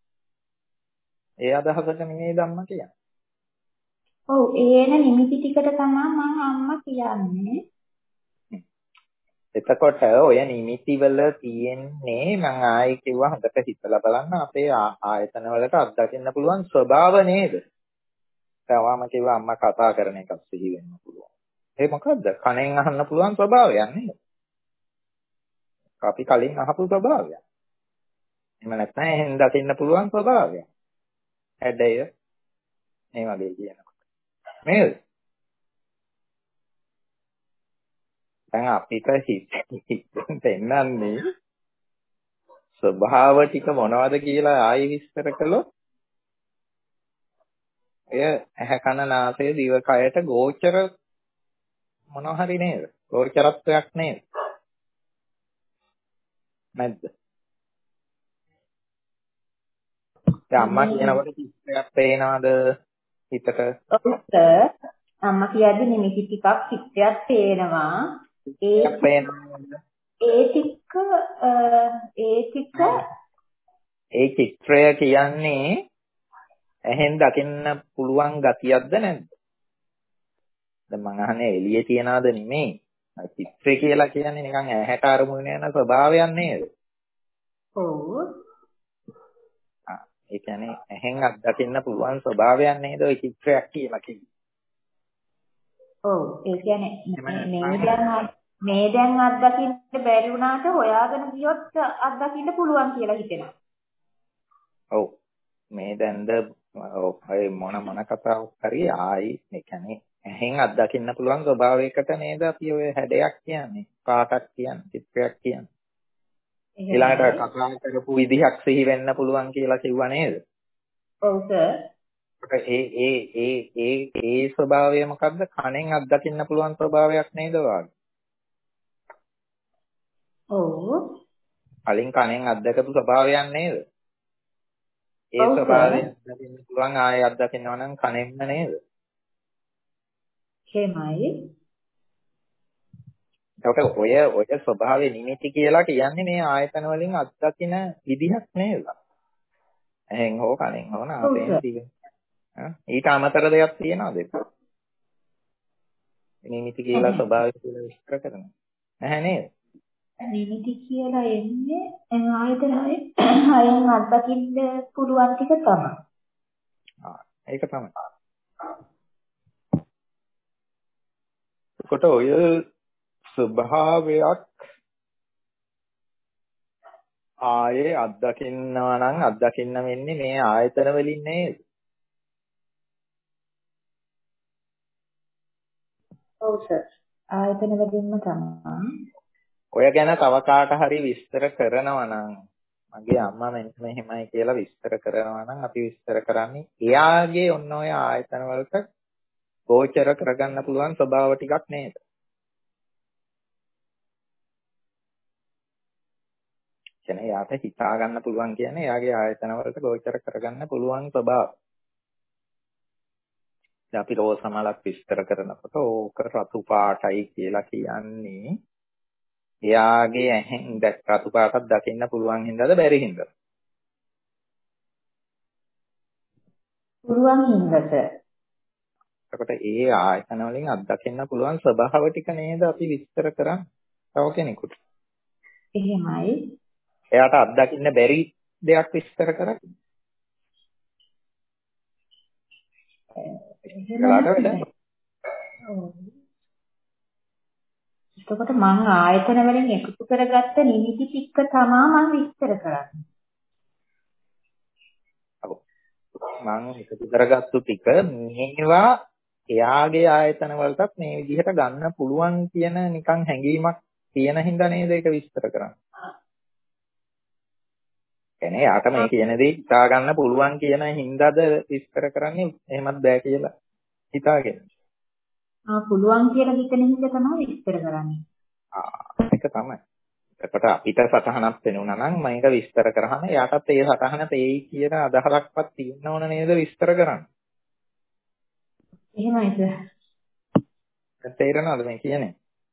ඒ අදහසට නෙමෙයි අම්මා කියන්නේ. ඔව් ඒන නිමිති ටිකට තමයි මම අම්මා කියන්නේ. එතකොට ඔය නිමිති වල තියෙන්නේ මම ආයේ කිව්වා හොඳට හිතලා බලන්න අපේ ආයතන වලට අත්දකින්න පුළුවන් ස්වභාව නේද? තවම කිව්වා අම්මා කතා කරන එකක් සිහි වෙන්න පුළුවන්. ඒ මොකද්ද? කණෙන් අහන්න පුළුවන් ස්වභාවයක් නේද? අපි කලින් අහපු ස්වභාවයක්. එහෙම නැත්නම් එහෙන් දකින්න පුළුවන් ස්වභාවයක්. හැඩය මේ වගේ කියනකොට. නේද? දැන් අපිට හිතෙන්නේ ස්වභාව ටික මොනවද කියලා ආයෙ විස්තර කළොත් එය ඇහැ කන නාසය දිව කයට ගෝචර මොනවා හරි නේද? ගෝචරත්වයක් නේද? නැද්ද? දැන් අම්මා කියනකොට චිත්‍රයක් පේනවද හිතට? අම්මා කියද්දි නිමිති ටිකක් චිත්‍රයක් පේනවා. ඒ චිත්‍රය කියන්නේ ඇහෙන් දකින්න පුළුවන් ගතියක්ද නැද්ද? දැන් මං අහන්නේ එළියේ තියනවාද නෙමෙයි. චිත්‍රය කියලා කියන්නේ නිකන් ඇහැට අරමුණ යන ස්වභාවයක් නේද? ඔව්. ඒ කියන්නේ ඇහෙන් අත්දකින්න පුළුවන් ස්වභාවයක් නේද ওই චිත්‍රයක් කියලා කියන්නේ. ඔව්. ඒ කියන්නේ මේ දැන් අත්දකින්න බැරි වුණාට හොයාගෙන ගියොත් අත්දකින්න පුළුවන් කියලා හිතෙනවා. ඔව්. මේ දැන්ද ඔය මොන කතාවක් හරි ආයි ඒ කියන්නේ ඇහෙන් අත්දකින්න පුළුවන් ස්වභාවයකට නේද අපි ඔය හැඩයක් කියන්නේ. පාටක් කියන්නේ, චිත්‍රයක් කියන්නේ. ඊළඟට කතා කරපු විදිහක් සිහි වෙන්න පුළුවන් කියලා කිව්වා නේද? ඔව් සර්. ඒ ස්වභාවය මොකද්ද? කණෙන් අත්දකින්න පුළුවන් ස්වභාවයක් නේද වාගේ? ඔව්. කලින් කණෙන් අත්දකපු ස්වභාවයක් නේද? ඒ ස්වභාවය අත්දකින්න පුළුවන් ආයෙ අත්දකින්නවා නම් කණෙන්ම නේද? එහෙමයි. එතකොට ඔය ස්වභාවයේ නිමිති කියලා කියන්නේ මේ ආයතන වලින් අත්දකින විදිහක් නේද? එහෙන් හෝ කණෙන් හෝ නාසයෙන් දිවෙන්. ඊට අමතර දෙයක් තියනවද? නිමිති කියලා ස්වභාවය කියලා විස්තර කරනවා. නැහැ නේද? නිමිති කියලා එන්නේ ආයතනයේ හයෙන් අත්දකින්න පුළුවන් ටික තමයි. ඒක තමයි. කොට ඔය ස්වභාවයක් ආයේ අත්දකින්නවා නම් අත්දකින්න වෙන්නේ මේ ආයතන වලින් නේද? ඔව් සර්. ආයතන වලින්ම තමයි. ඔය ගැන තව කාට හරි විස්තර කරනවා නම් මගේ අම්මා මෙන්න මෙහෙමයි කියලා විස්තර කරනවා නම් අපි විස්තර කරන්නේ එයාගේ ඔන්න ඔය ආයතන වලට ගෝචර කරගන්න පුළුවන් ස්වභාව ටිකක් නේද? කියන්නේ යාට හිතා ගන්න පුළුවන් කියන්නේ එයාගේ ආයතන වලට ගෝචර කරගන්න පුළුවන් ස්වභාව. දැන් අපි රෝස මලක් විස්තර කරනකොට ඕක රතු පාටයි කියලා කියන්නේ එයාගේ ඇහෙන් දැක් රතු පාටක් දකින්න පුළුවන් හින්දාද බැරි හින්දාද? පුළුවන් හින්දාද? එතකොට ඒ ආයතන වලින් අත්දකින්න පුළුවන් ස්වභාව ටික නේද අපි විස්තර කරන්නේ තව කෙනෙකුට. එහෙමයි. එයාට අත්දකින්න බැරි දෙයක් විස්තර කරන්නේ. එතකොට මම ආයතන වලින් එකතු කරගත්ත නිමිති ටික තමයි මම විස්තර කරන්නේ. මම එකතු කරගත්තු ටික මේවා එයාගේ ආයතන වලටත් මේ විදිහට ගන්න පුළුවන් කියන නිකන් හැඟීමක් තියෙන හින්දා නේද ඒක විස්තර කරන්නේ. එනේ යාට මේ කියන දේ හිතා ගන්න පුළුවන් කියන හින්දාද විස්තර කරන්නේ එහෙමත් බෑ කියලා හිතාගෙන. පුළුවන් කියලා හිතන හින්දා තමයි විස්තර කරන්නේ. ඒක තමයි. එතකොට අපිට සතහනක් වෙනුණා නම් මේක විස්තර කරාම එයාටත් ඒ සතහන තේයි කියන අදහසක්වත් තියෙන්න ඕන නේද විස්තර කරන්න. එහෙමයි සර්. තේරෙනවද මේ කියන්නේ?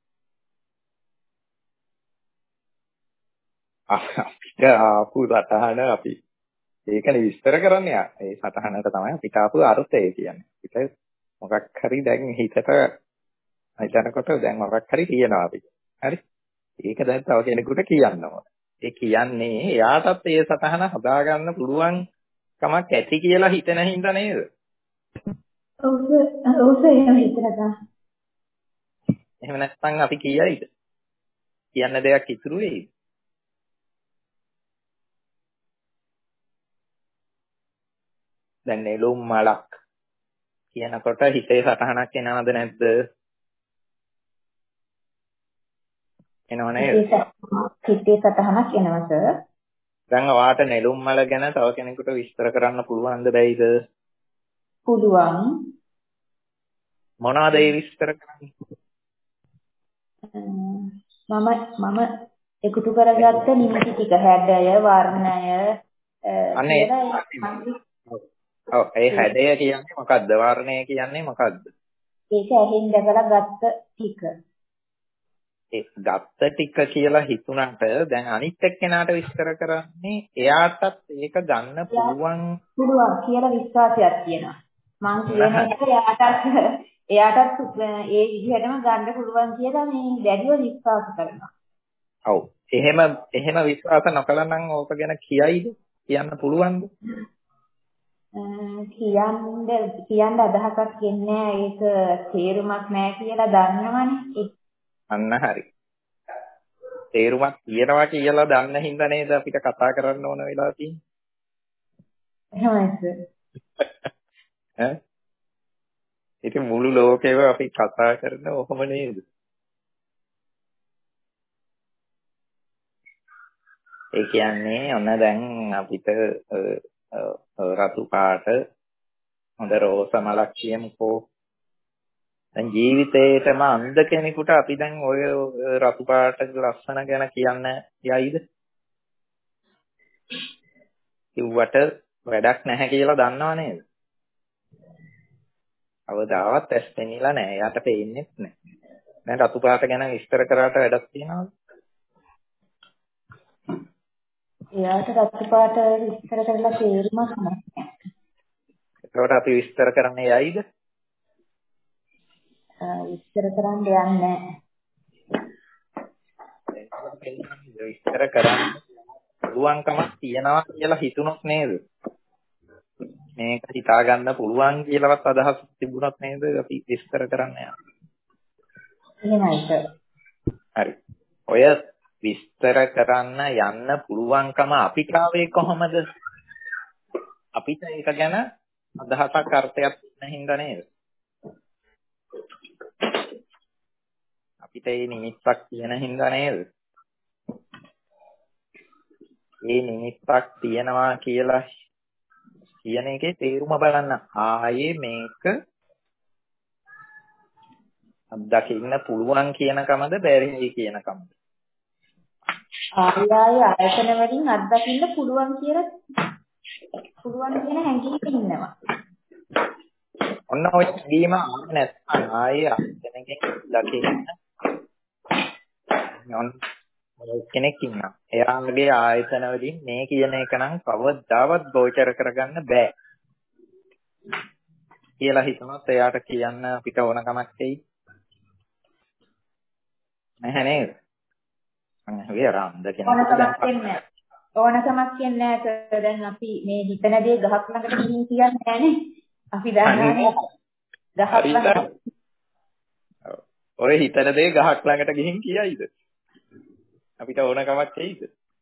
අපිට ආපු සතහන අපි ඒකනේ විස්තර කරන්නේ. ඒ සතහනට තමයි අපිට ආපු අර්ථය කියන්නේ. අපිට මොකක් හරි දැන් හිතට හිතනකොට දැන් මොකක් හරි කියනවා අපි. හරි? ඒක දැන් තව කෙනෙකුට කියන්න ඕන. ඒ කියන්නේ එයාටත් ඒ සතහන හදාගන්න පුළුවන් කමක් ඇති කියලා හිතන හින්දා නේද? ඔව් එහෙම හිතලා. එහෙම නැත්නම් අපි කියයිද? කියන්න දෙයක් ඉතුරු වෙයිද? දැන් නෙළුම් මලක් කියනකොට හිතේ සටහනක් එනවද නැද්ද? එනව නේද? හිතේ සටහනක් එනවා සර්. දැන් ඔයාට නෙළුම් මල ගැන තව කෙනෙකුට විස්තර කරන්න පුළුවන්ද බැයිද? පුළුවන්. මොනවද ඒ විස්තර කරන්නේ? මම එකතු කරගත්ත නිමිති ටික හැඩය වර්ණය ඔව් ඒ හැඩය කියන්නේ මොකද්ද? වර්ණය කියන්නේ මොකද්ද? ඒක ඇහෙන් දැකලා ගත්ත ටික. ඒ ගත්ත ටික කියලා හිතුණාට දැන් අනිත් එක්කෙනාට විස්තර කරන්නේ එයාටත් ඒක ගන්න පුළුවන් කියලා විශ්වාසයක් තියෙනවා. මං කියන එක එයාටත් ඒ විදිහටම ගන්න පුළුවන් කියලා මේ දැඩිව විශ්වාස කරනවා. ඔව්. එහෙම විශ්වාස නොකළා නම් ඕක ගැන කියයිද? කියන්න පුළුවන්ද? කියන්න අදහසක් එන්නේ ඒක තේරුමක් නැහැ කියලා දන්නවනේ. අන්න හරි. තේරුමක් තියනවා කියලා දන්න හින්දා නේද අපිට කතා කරන්න ඕන වෙලා තියෙන්නේ. එහෙමයි ඈ ඉතින් මුළු ලෝකෙම අපි කතා කරන ඔහොම නේද? ඒ කියන්නේ ඔන්න දැන් අපිට රතු පාට හොඳ රෝස මලක් කියමුකෝ. දැන් ජීවිතේටම අන්ධ කෙනෙකුට අපි දැන් ඔය රතු පාට ලස්සන ගැන කියන්න යයිද? කිව්වට වැඩක් නැහැ කියලා දන්නව නේද? අවදාවත් ඇස් පෙනිලා නැහැ. යාට පේන්නේත් නැහැ. දැන් රතු පාට ගැන විස්තර කරාට වැඩක් තියනවද? එයාට රතු පාට විස්තර කරලා තේරුමක් නැහැ. ඒකට අපි විස්තර කරන්නේ යයිද? විස්තර කරන්න යන්නේ නැහැ. විස්තර කරන්න පුළුවන්කමක් තියනවා කියලා හිතුනොත් නේද? මේක හිතා ගන්න පුළුවන් කියලාවත් අදහස් තිබුණත් නේද අපි විස්තර කරන්න යන්නේ. එහෙමයි සර්. හරි. ඔය විස්තර කරන්න යන්න පුළුවන්කම අපිට ආවේ කොහොමද? අපිට ඒක ගැන අදහසක් අර්ථයක් නැහින්දා නේද? අපිට මේ නිමිත්තක් තියෙන හින්දා නේද? මේ නිමිත්තක් තියනවා කියලා කියන එකේ තේරුම බලන්න. ආයේ මේක අත්දකින්න පුළුවන් කියන කමද බැරි කියන කමද? ආය ආයතන වලින් අත්දකින්න පුළුවන් කියන හැඟීම ඉන්නවා. ඔන්න ඔය හැඟීම ආවේ නැත්නම් ආයේ ආයතනකින් දකින්න කෙනෙක් ඉන්නවා. එයාගේ ආයතන වලින් මේ කියන එක නම් කවදාවත් ගෝචර කරගන්න බෑ කියලා හිතනොත් එයාට කියන්න අපිට ඕන කමක් එයි. නැහැ නේද? මම හුවේ රාන්ද ඕනකමක් කියන්නේ නැහැ. දැන් අපි මේ හිතන දේ ගහක් ළඟට ගිහින් කියන්නේ නැහනේ. අපි දන්නවනේ ගහක් ළඟට. ඔය හිතන දේ ගහක් ළඟට ගිහින් කියයිද? අපිට ඕනකමක් එයිද?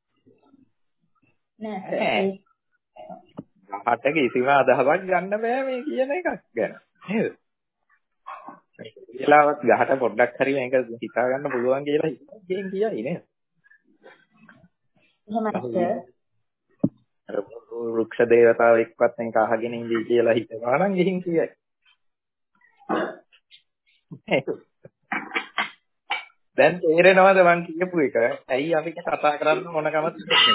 නෑ. ගහට කිසිම අදහසක් ගන්න බෑ මේ කියන එකක් ගැන. නේද? ඒලාවත් ගහට පොඩ්ඩක් හරි මේක හිතා ගන්න පුළුවන් කියලා හිතෙන් කියයි නේද? එහෙමයි. වෘක්ෂ දේවතාවෙක්වත් මේක අහගෙන ඉඳී කියලා හිතනවා නම් ගිහින් කියයි. දැන් තේරෙනවද මං කියපු එක? ඇයි අපිට කතා කරන්න මොනකමද තියෙන්නේ?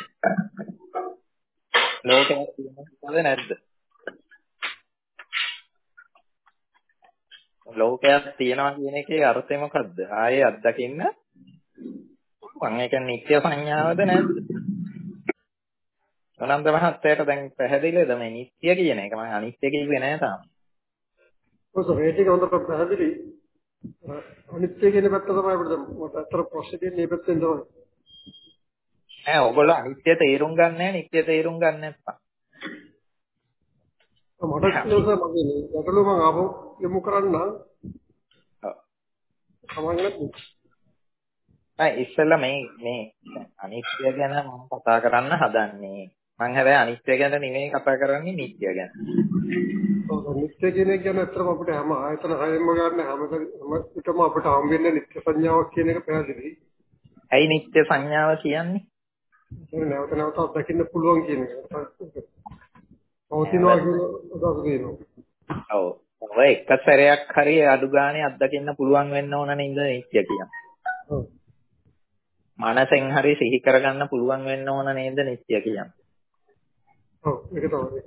ලෝකයක් තියෙනවද නැද්ද? ලෝකයක් තියෙනවා කියන එකේ අර්ථය මොකද්ද? ආයේ අත්දකින්න මම ඒක නිත්‍ය සංඥාවද නැද්ද? අනන්ත මහත්තයාට දැන් පැහැදිලිද මේ නිත්‍ය කියන එක? මම අනිත්‍ය කිව්වේ නෑ තාම. ඔව් ඒක හොඳට පැහැදිලි. අනිත්‍ය කියන පැත්ත තමයි අපිට මට අතර ප්‍රශ්නේ තියෙන්නේ මේ පැත්තෙන් තමයි. නෑ ඔයගොල්ලෝ අනිත්‍ය තේරුම් ගන්න නෑ නිත්‍ය තේරුම් ගන්න නැත්තම්. මට කියනවා මගේ ගැටලුව මම ආපහු යොමු කරන්න. ඉස්සෙල්ලා මේ අනිත්‍ය ගැන මම කතා කරන්න හදන්නේ. මම හැබැයි අනිත්‍ය ගැන නෙමෙයි කතා කරන්නේ නිට්ටය ගැන. ඔව් නිත්‍ය කියන එක ගැන අත්‍තරම අපිට හැම ආයතන හයෙම ගන්න හැමවිටම අපිට හම් වෙන්නේ නිත්‍ය සංඥාවක් කියන එක පැහැදිලි. ඇයි නිත්‍ය සංඥාව කියන්නේ? ඒක නැවත නැවත අත්දකින්න පුළුවන් කියන එක. පවතිනවා කියන අදහස දෙනවා. ඔව්. ඔය එක සැරයක් හරි අඩු ගානේ අත්දකින්න පුළුවන් වෙන්න ඕන නේද නිත්‍ය කියන්නේ. ඔව්. මනසෙන් හරි සිහි කරගන්න පුළුවන් වෙන්න ඕන නේද නිත්‍ය කියන්නේ. ඔව් ඒක තමයි.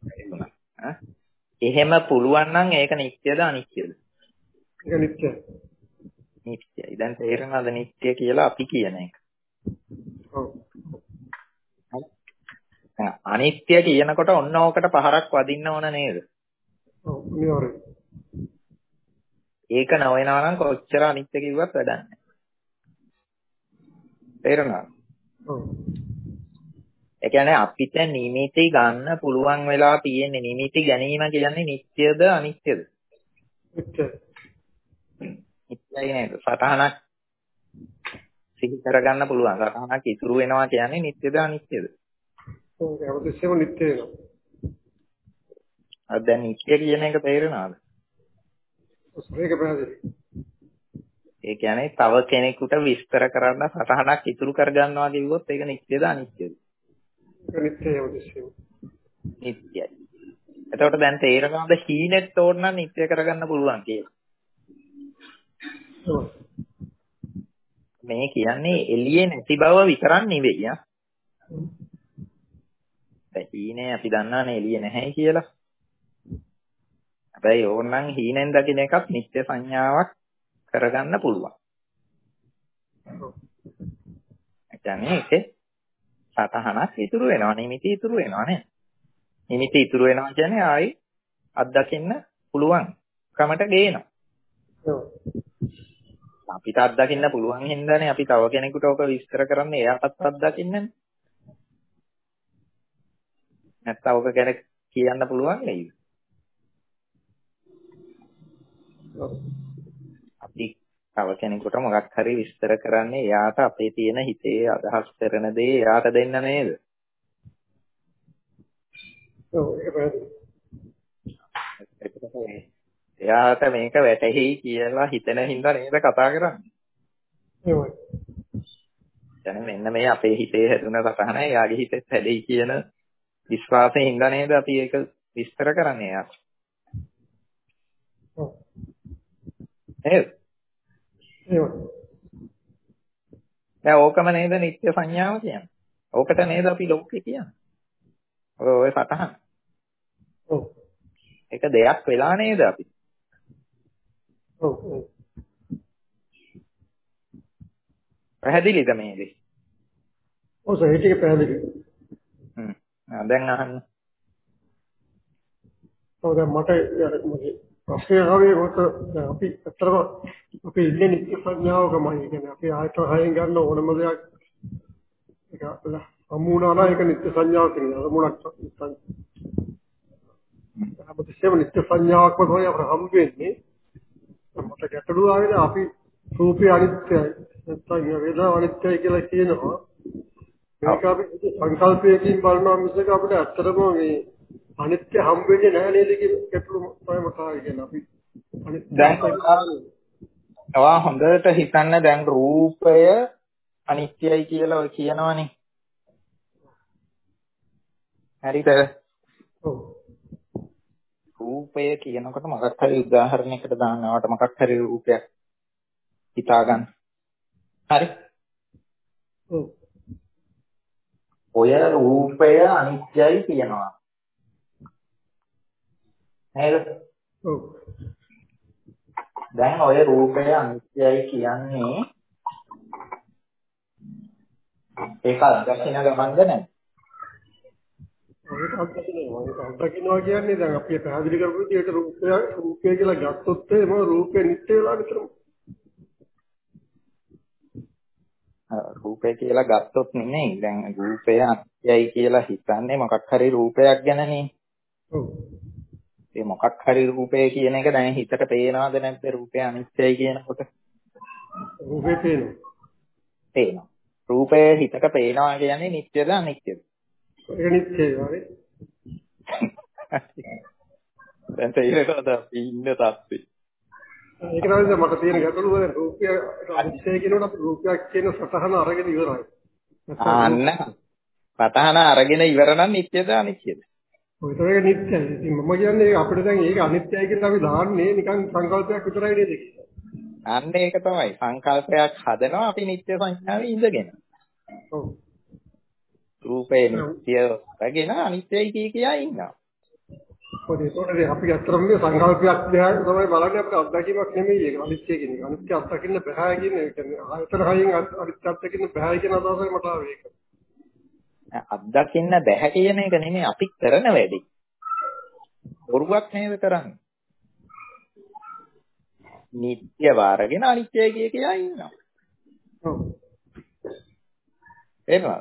එහෙම පුළුවන් නම් ඒක නිත්‍යද අනිත්‍යද? ඒක නිත්‍යයි. නිත්‍යයි. දැන් තේරෙනවද නිත්‍ය කියලා අපි කියන එක? ඔව්. අනිත්‍ය කියනකොට ඔන්න ඕකට පහරක් වදින්න ඕන නේද? ඔව් අනිවාර්යයෙන්. ඒක නොවෙනවා නම් කොච්චර අනිත්‍ය කිව්වත් වැඩක් නැහැ. තේරෙනවද? ඔව්. ඒ කියන්නේ අපිට නිමිති ගන්න පුළුවන් වෙලා තියෙන්නේ නිමිති ගැනීම කියන්නේ නිත්‍යද අනිත්‍යද? නිත්‍යයි. නිත්‍යයි නේද? සතහනක් සිහි කරගන්න පුළුවන්. සතහනක් ඉතුරු වෙනවා කියන්නේ නිත්‍යද අනිත්‍යද? ඔව් හැමතිස්සෙම නිත්‍ය වෙනවා. අද දැන් නිත්‍ය කියන එක තේරෙනවද? ඒක පැහැදිලි. ඒ කියන්නේ තව කෙනෙකුට විස්තර කරන්න සතහනක් ඉතුරු කරගන්නවා කිව්වොත් ඒක නිත්‍යද අනිත්‍යද? ඒක නිත්‍යයි හැමතිස්සෙම. නිත්‍යයි. එතකොට දැන් තේරෙනවද හීනෙත් ඕන නම් නිත්‍ය කරගන්න පුළුවන් කියලා? ඔව්. මේ කියන්නේ එළියේ නැති බව විතරක් නෙවෙයි ආ. හීනේ අපි දන්නානේ එළියේ නැහැ කියලා. හැබැයි ඕනනම් හීනෙන් දකින්න එකත් නිත්‍ය සංඥාවක් කරගන්න පුළුවන්. ඒ කියන්නේ ඒකේ සතහනක් ඉතුරු වෙනවා නිමිති ඉතුරු වෙනවා නේ. නිමිති ඉතුරු වෙනවා කියන්නේ ආයි අත්දකින්න පුළුවන් කමට ගේනවා. ඔව්. අපිට අත්දකින්න පුළුවන් හින්දානේ අපි තව කෙනෙකුට ඔක විස්තර කරන්නේ එයාටත් අත්දකින්නනේ. නැත්නම් ඔක ගැන කියන්න පුළුවන් නේද? අපි තව කෙනෙකුට මොකක් හරි විස්තර කරන්නේ එයාට අපේ තියෙන හිතේ අදහස් කරන දේ එයාට දෙන්න නේද? ඔව් ඒක පැහැදිලි. එයාට මේක වැටහෙයි කියලා හිතන හින්දා නේද කතා කරන්නේ? එහෙමයි. දැන් මෙන්න මේ අපේ හිතේ හැදුන සතහන එයාගේ හිතෙත් හැදෙයි කියන විශ්වාසයෙන් හින්දා නේද අපි ඒක විස්තර කරන්නේ එයාට. ඔව්. නේද? එහෙමයි. දැන් ඕකම නේද නිත්‍ය සංඥාව කියන්නේ. ඕකට නේද අපි ලෝකේ කියන්නේ. ඔය සතහන. ඔව්. ඒක දෙයක් වෙලා නේද අපි? ඔව් ඔව්. පැහැදිලිද මේ දේ? ඔව් සර් ඒක පැහැදිලි. දැන් අහන්න. ඔව් දැන් මට මගේ ප්‍රශ්නය ආවේ මොකද අපි අත්‍තරම අපි ඉන්නේ නිත්‍ය සංඥාවකමයි. ඒ කියන්නේ අපි ආයතන හයෙන් ගන්න ඕනම දෙයක් ඒක හමු වුණා නම් ඒක නිත්‍ය සංඥාවක් කියනවා. අරමුණක් අපිට නිත්‍ය සංඥාවක්ම තමයි අපට හම් වෙන්නේ. මට ගැටලුව ආවේ අපි රූපේ අනිත්‍යයි නැත්නම් වේදනාව අනිත්‍යයි කියලා කියනවා. මේක අපි සංකල්පයකින් බලනවා මිසක අපිට ඇත්තටම මේ අනිත්‍ය හම් වෙන්නේ නැහැ නේද කියන ගැටලුව තමයි මට ආවේ. කියන්නේ අපි දැන් ඔයා හොඳට හිතන්න දැන් රූපය අනිත්‍යයි කියලා ඔය කියනවනේ. හරිද? ඔව්. රූපය කියනකොට මොකක් හරි උදාහරණයකට දාන්නවට මොකක් හරි රූපයක් හිතා ගන්න. හරි? ඔව්. ඔය රූපය අනිත්‍යයි කියනවා. නේද? ඔව්. දැන් ඔය රූපය අනිත්‍යයි කියන්නේ ඒක අත්දකින්න ගමන්ද නැහැ? ඒක අත්දකින්නවා කියන්නේ දැන් අපි පැහැදිලි කරපු විදිහට රූපය කියලා ගත්තොත් එම රූපේ නිත්‍ය වෙලා විතරම. රූපය කියලා ගත්තොත් නෙමෙයි. දැන් රූපය අනිත්‍යයි කියලා හිතන්නේ මොකක් හරි රූපයක් ගැනනේ. ඔව්. ඒ මොකක් හරි රූපය කියන එක දැන් හිතට පේනවද නැද්ද රූපය අනිත්‍යයි කියනකොට? රූපේ පේනවා. පේනවා. රූපය හිතට පේනවා කියන්නේ නිට්ටයද අනිත්‍යද? ඒක නිත්‍යයි වගේ. දැන් තේරෙනවද අපි ඉන්න තත්ත්වේ? ඒක තමයි මට තියෙන ගැටලුව. දැන් රූපය අනිත්‍යයි කියනකොට අපි රූපයක් කියන සතහන අරගෙන ඉවරයි. අන්න පතහන අරගෙන ඉවර නම් නිට්ටයද අනිත්‍යද? ඒක නිත්‍යයි. ඉතින් මම කියන්නේ අපිට දැන් ඒක අනිත්‍යයි කියලා අපි දාන්නේ නිකන් සංකල්පයක් විතරයි නේද කියලා. අන්න ඒක තමයි. සංකල්පයක් හදනවා අපි නිට්ටය සංඥාවේ ඉඳගෙන. ඔව්. රූපේ නිට්ටය රැගෙන අනිත්‍යයි කියා ඉන්නවා. ඒකෝනේ අපි අත්‍තරම මේ සංකල්පයක් දිහා තමයි බලන්නේ අපිට අත්දැකීමක් නෙමෙයි ඒක අනිත්‍ය කියන එක. අනිත්‍ය අත්දකින්න බෑ කියන එක. ආයතන හයින් අනිත්‍ය අත්දකින්න බෑ කියන අදහසයි මට ආවේ ඒක. අත්දකින්න බෑ කියන එක නෙමෙයි අපි කරන වැඩේ. බොරුවක් නේද කරන්නේ. නිට්ටය වාරගෙන අනිත්‍යයි කියා ඉන්නවා. ඔව්. එනවා.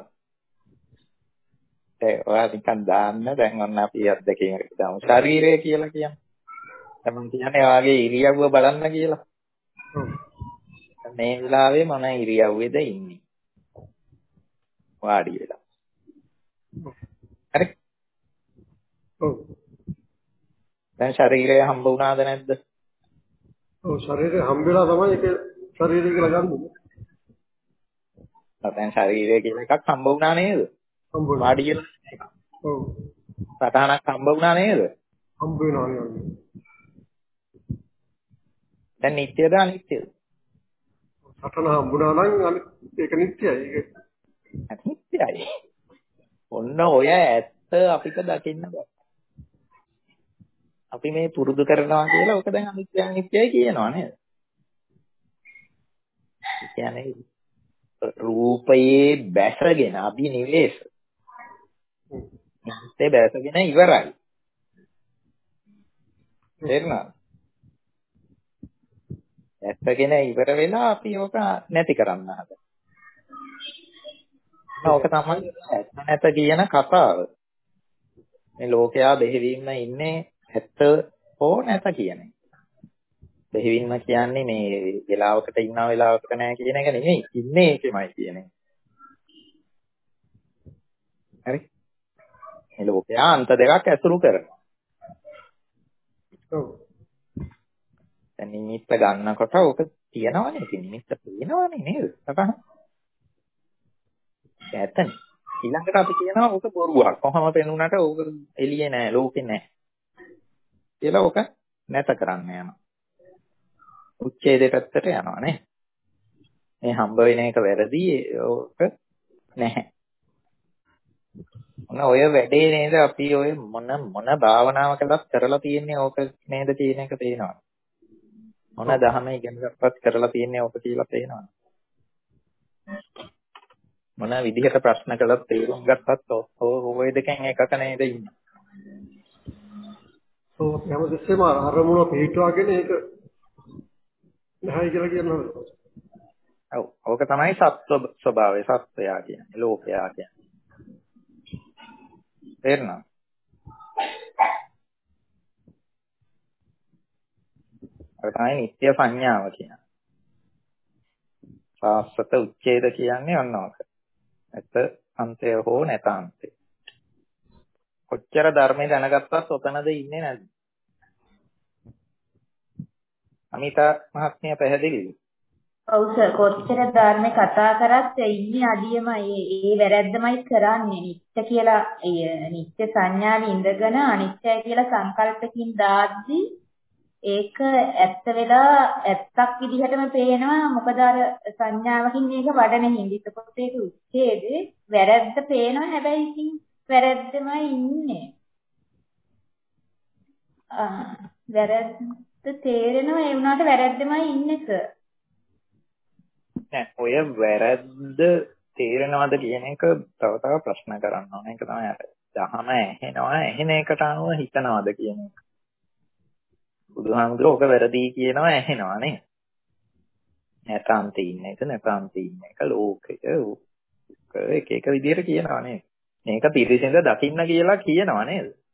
ඔයා නිකන් දාන්න දැන් ඔන්න අපි අත්දැකීමකට දාමු. ශරීරය කියලා කියන්නේ. තමයි කියන්නේ වාගේ ඉරියව්ව බලන්න කියලා. මේ වෙලාවේ මොන ඉරියව්වේද ඉන්නේ? වාඩි වෙලා. හරි. ඔව්. දැන් ශරීරය හම්බ වුණාද නැද්ද? ඔව් ශරීරය හම්බ වෙලා තමයි ඒක ශරීරය කියලා ගන්නෙ. දැන් ශරීරය කියලා එකක් හම්බ වුණා නේද? හම්බ වෙනවා. වාඩි වෙලා. ඔව්. සටහනක් හම්බ වුණා නේද? හම්බ වෙනවා නේද? දැන් නිට්ටයද අනිත්‍යද? සටහන හම්බුණා නම් අනිත් ඒක නිත්‍යයි. ඒක අනිත්‍යයි. ඔන්න ඔය ඇත්ත අපිට දකින්න බෑ. අපි මේ පුරුදු කරනවා කියලා ඔක දැන් අනිත්‍යයි කියනවා නේද? ඒ කියන්නේ රූපයේ බැසගෙන අභිනිවේෂ. ඒ බැසගෙන ඉවරයි. තේරුණාද? ඇත්තගෙන ඉවර වෙලා අපි ඔක නැති කරන්න හදනවා. ඔක තමයි ඇත්ත නැත කියන කතාව. මේ ලෝකයා දෙහිවින්ම ඉන්නේ ඇත්ත හෝ නැත කියන එක. දෙහිවින්ම කියන්නේ මේ වෙලාවකට ඉන්නා වෙලාවකට නැහැ කියන එක නෙමෙයි. ඉන්නේ ඒකමයි කියන එක. හරි? මේ ලෝකයා අන්ත දෙකක් ඇසුරු කරනවා. ඔව්. දැන් නිමිත්ත ගන්නකොට ඕක තියනවනේ. ඉතින් නිමිත්ත පේනවනේ නේද? සතහන. ඇත්තනේ. ඊළඟට අපි කියනවා ඕක බොරුවක්. කොහොම පෙනුනට ඕක එළියේ නෑ, ලෝකේ නෑ. කියලා ඕක නැත කරන්න යනවා. උච්ඡේදේ පැත්තට යනවා නේ. මේ හම්බ වෙන එක වැරදි. ඕක නැහැ. මොන ඔය වැඩේ නේද අපි ඔය මොන භාවනාවකටත් කරලා තියෙන්නේ ඕක නේද කියන එක තේනවා. මොන දහම ඉගෙන ගත්තත් කරලා තියෙන්නේ ඕක කියලා තේනවා. මොන විදිහට ප්‍රශ්න කළත් තේරුම් ගත්තත් ඔය දෙකෙන් එකක නේද ඉන්නේ. ඔව් හැමදෙස්සෙම අරමුණ පිටවාගෙන ඒක නැහැ කියලා කියනවා. ඔව් ඕක තමයි සත්ව ස්වභාවය සත්වයා කියන්නේ ලෝකයා කියන්නේ. තේරෙනවද? ඒක තමයි නිත්‍ය සංඥාව කියන්නේ. සාස්වත උච්ඡේද කියන්නේ අන්නවක. ඇත්ත අන්තය හෝ නැත අන්තය. කොච්චර ධර්මයේ දැනගත්තත් ඔතනද ඉන්නේ නැද්ද? අමිතා මහත්මිය පැහැදිලිද? ඔව් සර් කොච්චර ධර්මේ කතා කරත් ඉන්නේ අඩියමයි ඒ වැරද්දමයි කරන්නේ නිත්‍ය කියලා නිත්‍ය සංඥාවේ ඉඳගෙන අනිත්‍යයි කියලා සංකල්පකින් දාද්දි ඒක ඇත්ත වෙලා ඇත්තක් විදිහටම පේනවා මොකද අර සංඥාවකින් මේක වඩන හින්දා ඒකත් ඒක උච්ඡේදේ වැරද්ද පේනවා හැබැයි ඉතින් වැරද්දමයි ඉන්නේ වැරද්ද තේරෙනවා ඒ වුණාට වැරද්දමයි ඉන්නේ සර් නෑ ඔය වැරද්ද තේරෙනවද කියන එක තව ප්‍රශ්න කරන්න ඕන. ඒක තමයි අර දහම ඇහෙන එකට අනුව හිතනවද කියන එක. බුදුහාමුදුරුවෝ ඔක වැරදි කියනවා ඇහෙනවා නේද? නැතාන්තේ ඉන්න එක නැතාන්තේ ඉන්න එක ලෝකෙක එක විදියට කියනවා නේද? මේක පිරිසිඳ දකින්න කියලා කියනවා නේද?